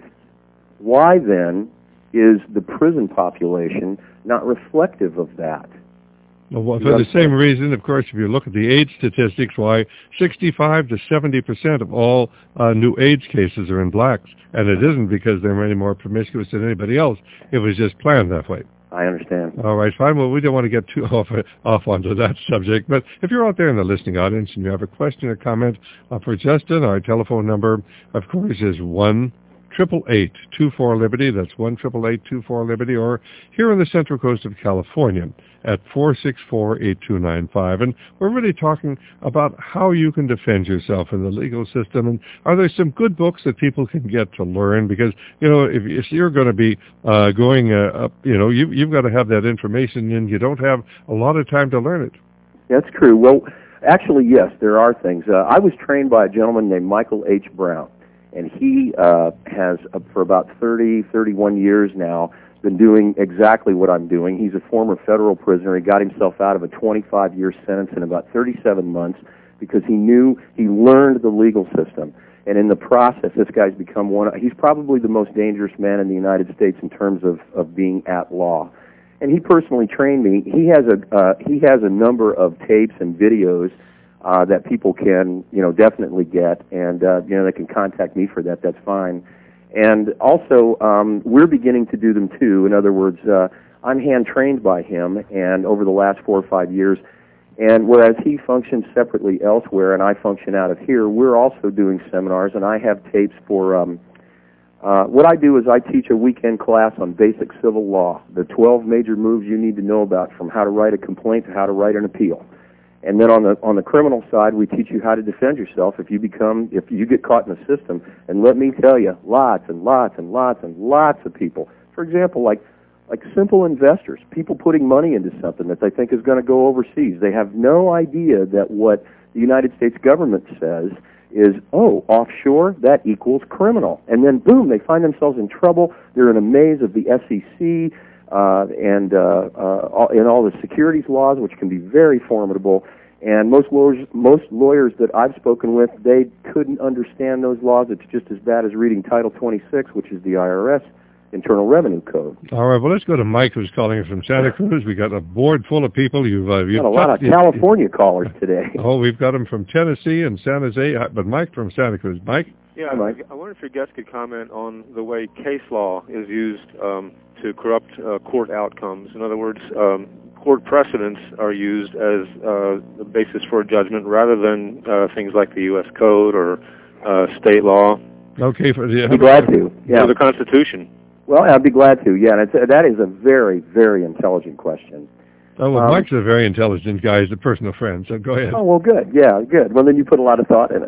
Why, then, is the prison population not reflective of that? Well, for the same reason, of course, if you look at the AIDS statistics, why sixty-five to seventy percent of all uh, new AIDS cases are in blacks. And it isn't because they're any more promiscuous than anybody else. It was just planned that way. I understand. All right, fine. Well, we don't want to get too off off onto that subject. But if you're out there in the listening audience and you have a question or comment uh, for Justin, our telephone number, of course, is one triple eight two four Liberty. That's one triple eight two four Liberty, or here on the Central Coast of California at four six four eight two nine five. And we're really talking about how you can defend yourself in the legal system. And are there some good books that people can get to learn? Because you know, if, if you're going to be uh, going uh, up, you know, you, you've got to have that information, and you don't have a lot of time to learn it. That's true. Well, actually, yes, there are things. Uh, I was trained by a gentleman named Michael H. Brown. And he uh, has, uh, for about thirty, thirty-one years now, been doing exactly what I'm doing. He's a former federal prisoner. He got himself out of a twenty-five year sentence in about thirty-seven months because he knew, he learned the legal system. And in the process, this guy's become one, he's probably the most dangerous man in the United States in terms of, of being at law. And he personally trained me. He has a, uh, he has a number of tapes and videos Uh, that people can, you know, definitely get, and uh, you know, they can contact me for that. That's fine. And also, um, we're beginning to do them too. In other words, uh, I'm hand trained by him, and over the last four or five years, and whereas he functions separately elsewhere, and I function out of here, we're also doing seminars, and I have tapes for. Um, uh, what I do is I teach a weekend class on basic civil law, the twelve major moves you need to know about, from how to write a complaint to how to write an appeal. And then on the on the criminal side, we teach you how to defend yourself if you become if you get caught in the system. And let me tell you, lots and lots and lots and lots of people. For example, like like simple investors, people putting money into something that they think is going to go overseas. They have no idea that what the United States government says is, oh, offshore, that equals criminal. And then boom, they find themselves in trouble. They're in a maze of the S E C. Uh, and uh, uh, all, and all the securities laws, which can be very formidable. And most lawyers, most lawyers that I've spoken with, they couldn't understand those laws. It's just as bad as reading Title twenty-six, which is the I R S Internal Revenue Code. All right, well, let's go to Mike, who's calling us from Santa Cruz. We got a board full of people. You've, uh, you've got a lot of California callers today. Oh, we've got them from Tennessee and San Jose, but Mike from Santa Cruz. Mike? Yeah, I, I wonder if your guest could comment on the way case law is used um, to corrupt uh, court outcomes. In other words, um, court precedents are used as uh, the basis for a judgment rather than uh, things like the U S Code or uh, state law. Okay, for the, I'd be glad to. Yeah, or the Constitution. Well, I'd be glad to. Yeah, and it's, that is a very, very intelligent question. Oh, well, um, Mike's a very intelligent guy. He's a personal friend, so go ahead. Oh, well, good. Yeah, good. Well, then you put a lot of thought in it.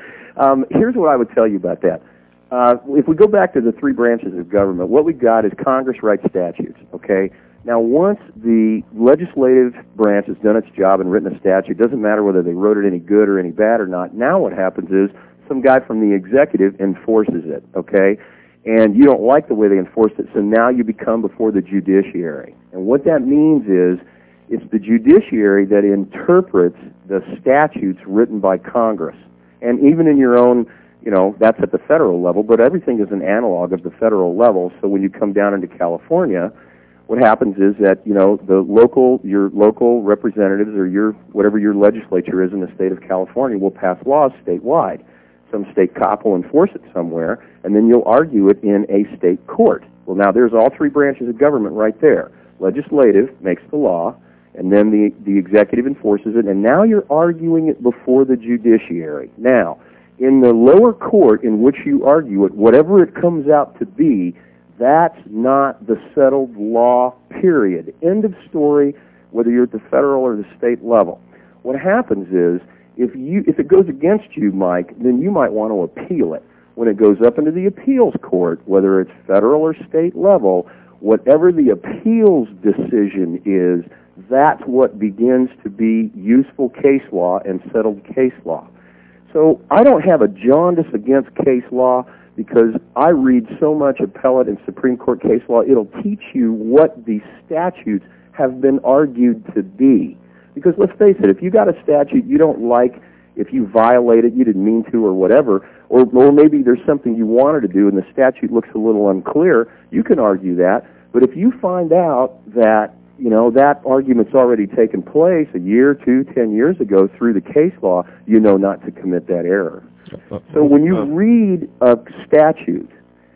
um, here's what I would tell you about that. Uh, if we go back to the three branches of government, what we've got is Congress writes statutes, okay? Now, once the legislative branch has done its job and written a statute, it doesn't matter whether they wrote it any good or any bad or not. Now what happens is some guy from the executive enforces it, okay? And you don't like the way they enforce it, so now you become before the judiciary. And what that means is it's the judiciary that interprets the statutes written by Congress. And even in your own, you know, that's at the federal level, but everything is an analog of the federal level. So when you come down into California, what happens is that, you know, the local, your local representatives or your, whatever your legislature is in the state of California will pass laws statewide. Some state cop will enforce it somewhere, and then you'll argue it in a state court. Well, now there's all three branches of government right there. Legislative makes the law, and then the, the executive enforces it, and now you're arguing it before the judiciary. Now, in the lower court in which you argue it, whatever it comes out to be, that's not the settled law, period. End of story, whether you're at the federal or the state level. What happens is, if you if it goes against you, Mike, then you might want to appeal it. When it goes up into the appeals court, whether it's federal or state level, whatever the appeals decision is, that's what begins to be useful case law and settled case law. So I don't have a jaundice against case law, because I read so much appellate and Supreme Court case law, it'll teach you what the statutes have been argued to be. Because let's face it, if you got a statute you don't like, if you violate it, you didn't mean to or whatever, or, or maybe there's something you wanted to do and the statute looks a little unclear, you can argue that. But if you find out that, you know, that argument's already taken place a year, two, ten years ago through the case law, you know not to commit that error. So when you read a statute,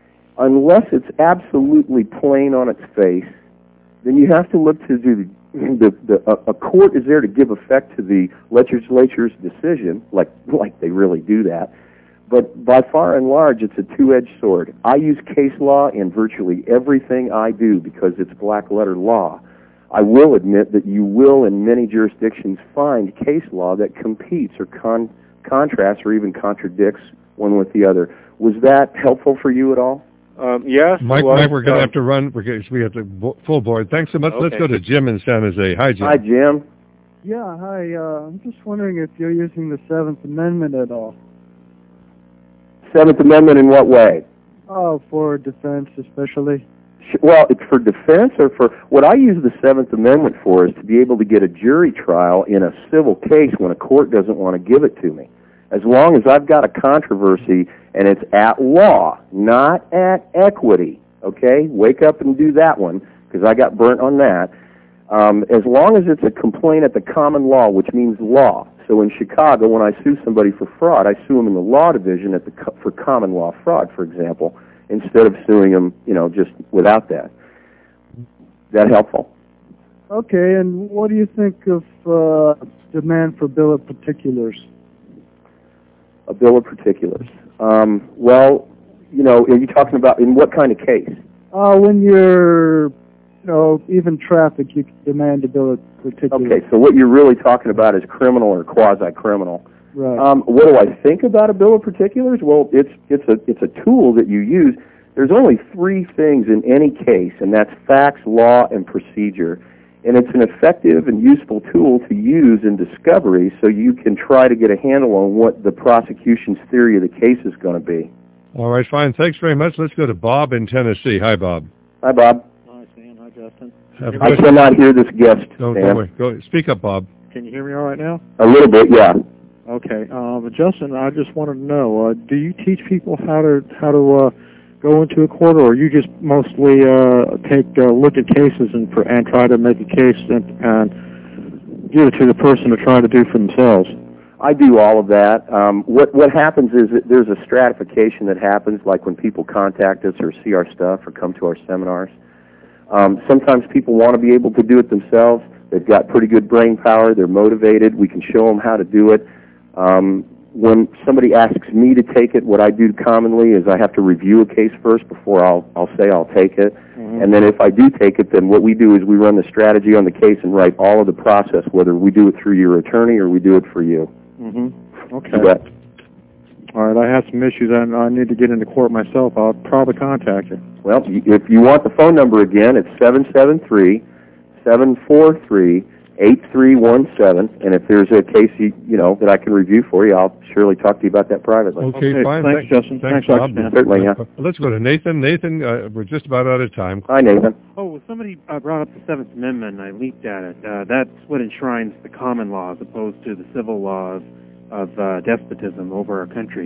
unless it's absolutely plain on its face, then you have to look to do the, the, the a court is there to give effect to the legislature's decision, like like they really do that. But by far and large, it's a two-edged sword. I use case law in virtually everything I do because it's black-letter law. I will admit that you will, in many jurisdictions, find case law that competes or con contrasts or even contradicts one with the other. Was that helpful for you at all? Um, yes. Mike, well, Mike, we're going to um, have to run. We're gonna, we have to bo full board. Thanks so much. Okay. Let's go to Jim in San Jose. Hi, Jim. Hi, Jim. Yeah, hi. Uh, I'm just wondering if you're using the Seventh Amendment at all. Seventh Amendment in what way? Oh, for defense especially. Well, it's for defense or for... What I use the Seventh Amendment for is to be able to get a jury trial in a civil case when a court doesn't want to give it to me. As long as I've got a controversy and it's at law, not at equity, okay? Wake up and do that one, because I got burnt on that. Um, as long as it's a complaint at the common law, which means law. So in Chicago, when I sue somebody for fraud, I sue them in the law division at the co for common law fraud, for example, instead of suing them, you know, just without that. Is that helpful? Okay, and what do you think of uh, demand for bill of particulars? A bill of particulars. Um, well, you know, are you talking about in what kind of case? Uh, when you're, you know, even traffic, you can demand a bill of particulars. Okay, so what you're really talking about is criminal or quasi-criminal. Right. Um, what do I think about a bill of particulars? Well, it's it's a it's a tool that you use. There's only three things in any case, and that's facts, law, and procedure. And it's an effective and useful tool to use in discovery so you can try to get a handle on what the prosecution's theory of the case is going to be. All right, fine. Thanks very much. Let's go to Bob in Tennessee. Hi, Bob. Hi, Bob. Hi, Stan. Hi, Justin. I cannot hear this guest, Don't, Sam. don't worry. Go, speak up, Bob. Can you hear me all right now? A little bit, yeah. Okay. Um, Justin, I just wanted to know, uh, do you teach people how to how to uh, go into a court, or you just mostly uh, take a look at cases and and try to make a case and, and give it to the person to try to do for themselves? I do all of that. Um, what what happens is that there's a stratification that happens, like when people contact us or see our stuff or come to our seminars. Um, sometimes people want to be able to do it themselves. They've got pretty good brain power. They're motivated. We can show them how to do it. Um, when somebody asks me to take it, what I do commonly is I have to review a case first before I'll I'll say I'll take it. Mm-hmm. And then if I do take it, then what we do is we run the strategy on the case and write all of the process, whether we do it through your attorney or we do it for you. Mm-hmm. Okay. You bet. All right. I have some issues and I need to get into court myself. I'll probably contact you. Well, if you want the phone number again, it's seven seven three, seven four three, eight three one seven, and if there's a case you, you know that I can review for you, I'll surely talk to you about that privately. Okay, okay fine. Thanks, Thank, Justin. Thanks, Thanks, Bob. Doctor Certainly, yeah. Uh, let's go to Nathan. Nathan, uh, we're just about out of time. Hi, Nathan. Oh, well, somebody uh, brought up the Seventh Amendment, and I leaped at it. Uh, that's what enshrines the common law as opposed to the civil laws of uh, despotism over our country.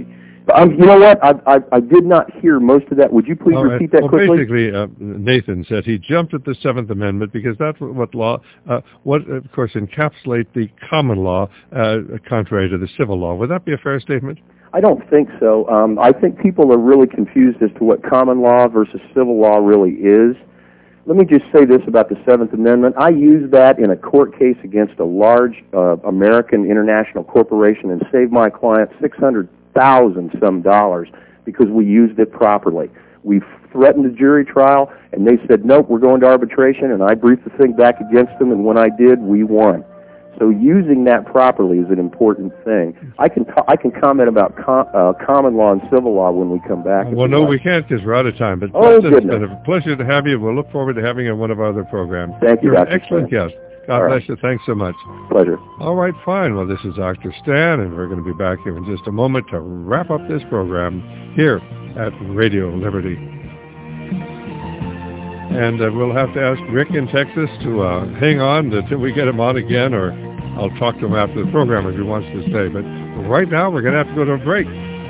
Um, you know what? I, I I did not hear most of that. Would you please All repeat right. that well, quickly? Basically, uh, Nathan said he jumped at the Seventh Amendment because that's what, what law, uh, what of course encapsulate the common law, uh, contrary to the civil law. Would that be a fair statement? I don't think so. Um, I think people are really confused as to what common law versus civil law really is. Let me just say this about the Seventh Amendment. I used that in a court case against a large uh, American international corporation and saved my client six hundred thousand some dollars because we used it properly. We threatened a jury trial, and they said, nope, we're going to arbitration, and I briefed the thing back against them, and when I did, we won. So using that properly is an important thing. I can ta- I can comment about com- uh, common law and civil law when we come back. Well, no, like. we can't because we're out of time. But oh, it's goodness. been a pleasure to have you. We'll look forward to having you on one of our other programs. Thank you, You're Doctor an excellent Stan. guest. God All bless right. you. Thanks so much. Pleasure. All right, fine. Well, this is Doctor Stan, and we're going to be back here in just a moment to wrap up this program here at Radio Liberty. And uh, we'll have to ask Rick in Texas to uh, hang on until we get him on again, or I'll talk to him after the program if he wants to stay. But right now, we're going to have to go to a break.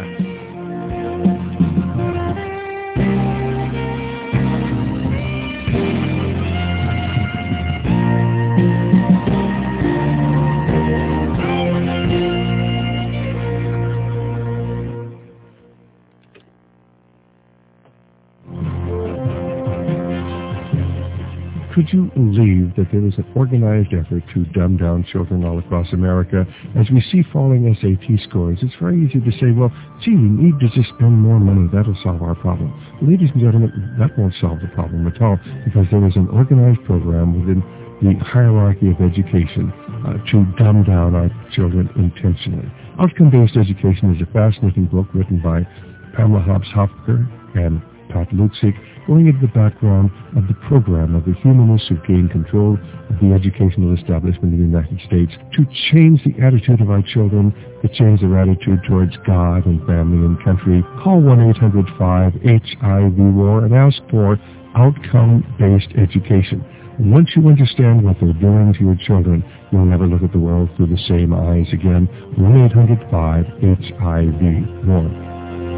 Could you believe that there is an organized effort to dumb down children all across America? As we see falling S A T scores, it's very easy to say, well, gee, we need to just spend more money. That'll solve our problem. Ladies and gentlemen, that won't solve the problem at all, because there is an organized program within the hierarchy of education uh, to dumb down our children intentionally. Outcome-Based Education is a fascinating book written by Pamela Hobbs-Hopker and Pat Lutzig, going into the background of the program of the humanists who gained control of the educational establishment in the United States to change the attitude of our children, to change their attitude towards God and family and country. Call one eight hundred five H I V W A R and ask for outcome-based education. Once you understand what they're doing to your children, you'll never look at the world through the same eyes again. one eight hundred five H I V W A R.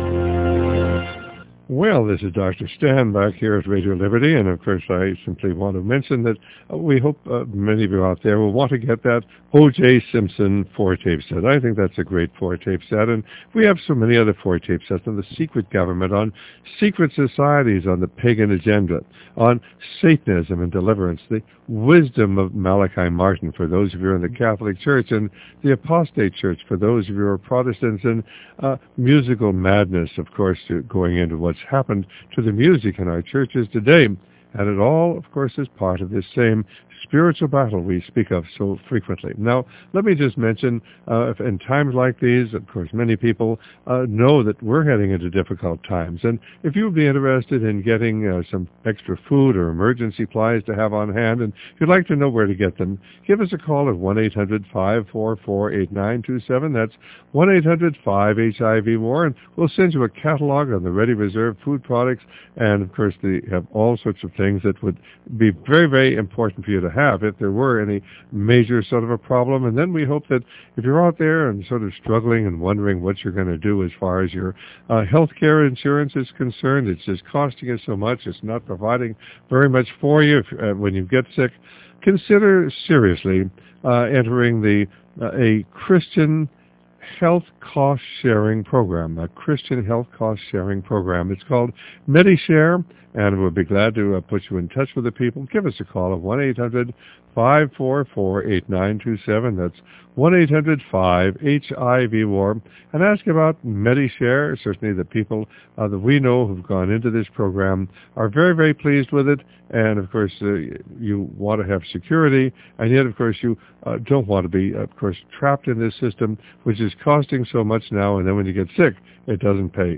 Well, this is Doctor Stan back here at Radio Liberty, and of course I simply want to mention that uh, we hope uh, many of you out there will want to get that O J Simpson four-tape set. I think that's a great four-tape set, and we have so many other four-tape sets on the secret government, on secret societies, on the pagan agenda, on Satanism and deliverance, the wisdom of Malachi Martin for those of you in the Catholic Church, and the Apostate Church for those of you who are Protestants, and uh, musical madness, of course, to going into what's happened to the music in our churches today. And it all, of course, is part of this same spiritual battle we speak of so frequently. Now, let me just mention, uh, if in times like these, of course, many people uh, know that we're heading into difficult times. And if you would be interested in getting uh, some extra food or emergency supplies to have on hand, and if you'd like to know where to get them, give us a call at one eight hundred five four four eight nine two seven. That's one eight hundred five H I V W A R, and we'll send you a catalog on the Ready Reserve food products. And, of course, they have all sorts of things that would be very, very important for you to have if there were any major sort of a problem. And then we hope that if you're out there and sort of struggling and wondering what you're going to do as far as your uh, health care insurance is concerned, it's just costing you so much, it's not providing very much for you if, uh, when you get sick, consider seriously uh, entering the uh, a Christian health cost sharing program, a Christian health cost sharing program. It's called MediShare, and we'll be glad to uh, put you in touch with the people. Give us a call at one eight hundred five four four eight nine two seven. That's one eight hundred five H I V W A R, and ask about MediShare. Certainly the people uh, that we know who've gone into this program are very, very pleased with it. And, of course, uh, you want to have security, and yet, of course, you uh, don't want to be, of course, trapped in this system, which is costing so much now, and then when you get sick, it doesn't pay.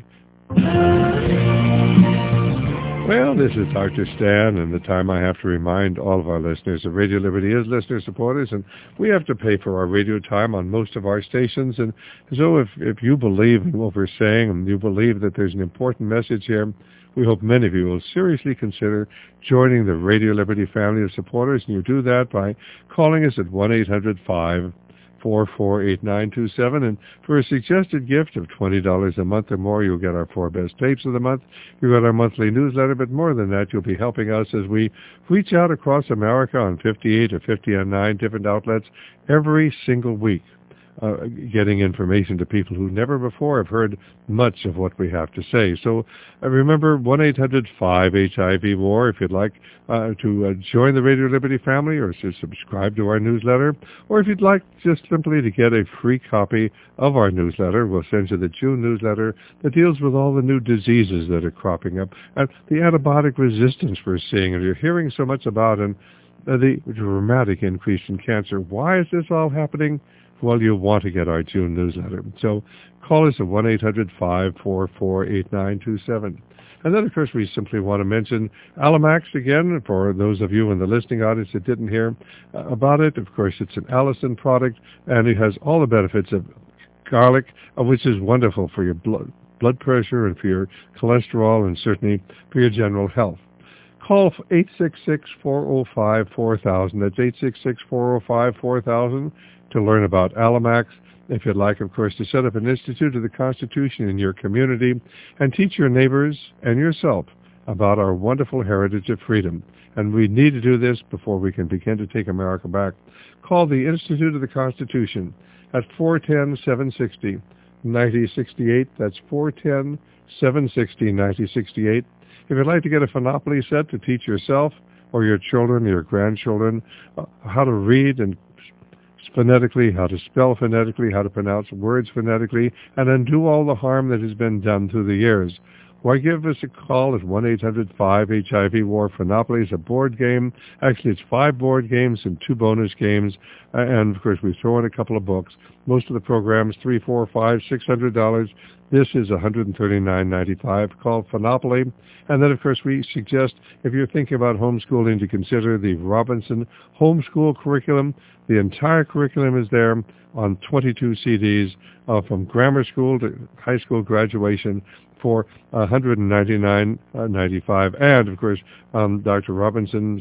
Well, this is Doctor Stan, and the time I have to remind all of our listeners that Radio Liberty is listener supporters, and we have to pay for our radio time on most of our stations. And so if, if you believe in what we're saying and you believe that there's an important message here, we hope many of you will seriously consider joining the Radio Liberty family of supporters, and you do that by calling us at one eight hundred five four four eight nine two seven. And for a suggested gift of twenty dollars a month or more, you'll get our four best tapes of the month. You'll get our monthly newsletter, but more than that, you'll be helping us as we reach out across America on fifty-eight or fifty-nine different outlets every single week. Uh, getting information to people who never before have heard much of what we have to say. So uh, remember one eight hundred five H I V war if you'd like uh, to uh, join the Radio Liberty family or to subscribe to our newsletter, or if you'd like just simply to get a free copy of our newsletter. We'll send you the June newsletter that deals with all the new diseases that are cropping up and the antibiotic resistance we're seeing and you're hearing so much about, and uh, the dramatic increase in cancer. Why is this all happening? Well, you'll want to get our June newsletter. So call us at one eight hundred five four four eight nine two seven. And then, of course, we simply want to mention Alamax again for those of you in the listening audience that didn't hear uh, about it. Of course, it's an Allison product, and it has all the benefits of garlic, uh, which is wonderful for your blood, blood pressure and for your cholesterol and certainly for your general health. Call eight six six, four oh five, four thousand. That's eight six six, four oh five, four thousand to learn about Alamax. If you'd like, of course, to set up an Institute of the Constitution in your community and teach your neighbors and yourself about our wonderful heritage of freedom. And we need to do this before we can begin to take America back. Call the Institute of the Constitution at four one zero, seven six zero, nine zero six eight. That's four one zero, seven six zero, nine zero six eight. If you'd like to get a Phonopoly set to teach yourself or your children, your grandchildren, uh, how to read and phonetically, how to spell phonetically, how to pronounce words phonetically, and undo all the harm that has been done through the years, why give us a call at one eight hundred five H I V war. Phonopoly is a board game. Actually, it's five board games and two bonus games. Uh, and, of course, we throw in a couple of books. Most of the programs, three, four, five, six hundred dollars. This is one hundred thirty-nine ninety-five. Called Phonopoly. And then, of course, we suggest, if you're thinking about homeschooling, to consider the Robinson Homeschool Curriculum. The entire curriculum is there on twenty-two C Ds uh, from grammar school to high school graduation for one hundred ninety-nine ninety-five. And, of course, um, Doctor Robinson's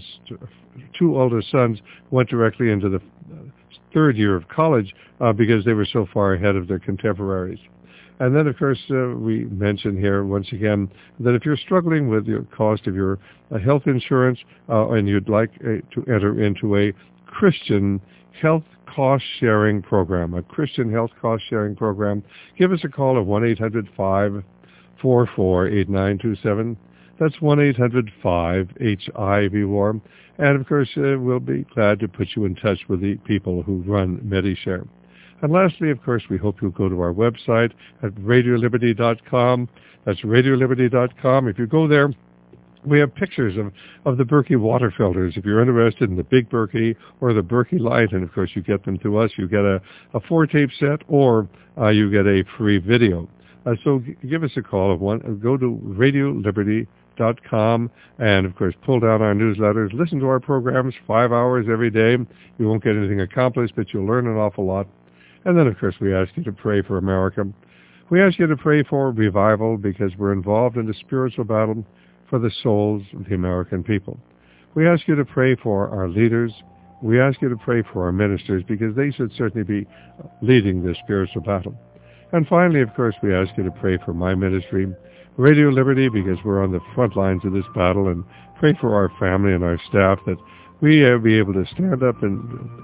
two oldest sons went directly into the third year of college uh, because they were so far ahead of their contemporaries. And then, of course, uh, we mention here once again that if you're struggling with the cost of your uh, health insurance uh, and you'd like uh, to enter into a Christian health cost-sharing program, a Christian health cost-sharing program, give us a call at one eight hundred five four four eight nine two seven. That's one eight hundred five H I V war. And, of course, uh, we'll be glad to put you in touch with the people who run MediShare. And lastly, of course, we hope you'll go to our website at radio liberty dot com. That's radio liberty dot com. If you go there, we have pictures of, of the Berkey water filters. If you're interested in the Big Berkey or the Berkey Light, and of course you get them through us, you get a, a four-tape set or uh, you get a free video. Uh, so g- give us a call. Of one, go to radio liberty dot com and, of course, pull down our newsletters. Listen to our programs five hours every day. You won't get anything accomplished, but you'll learn an awful lot. And then, of course, we ask you to pray for America. We ask you to pray for revival because we're involved in a spiritual battle for the souls of the American people. We ask you to pray for our leaders. We ask you to pray for our ministers because they should certainly be leading this spiritual battle. And finally, of course, we ask you to pray for my ministry, Radio Liberty, because we're on the front lines of this battle, and pray for our family and our staff that we uh, be able to stand up and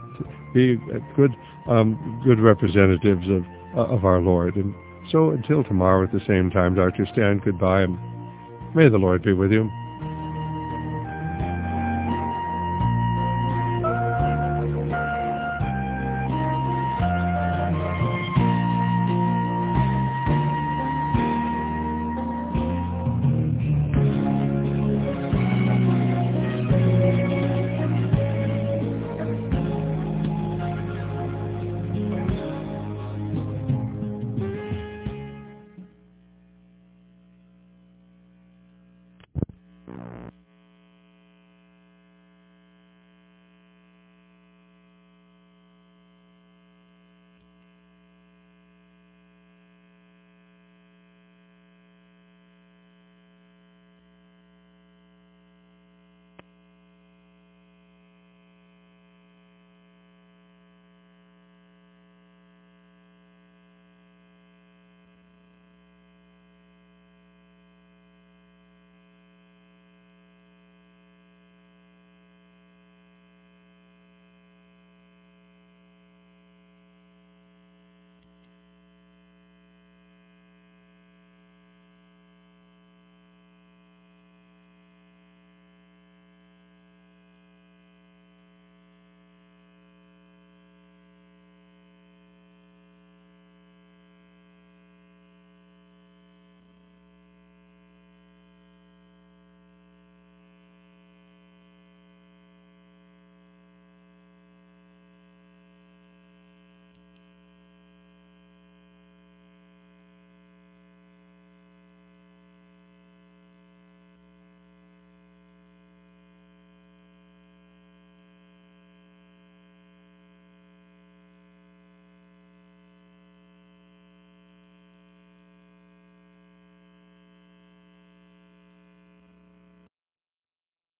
be good um, good representatives of, uh, of our Lord. And so until tomorrow at the same time, Doctor Stan, goodbye, and may the Lord be with you.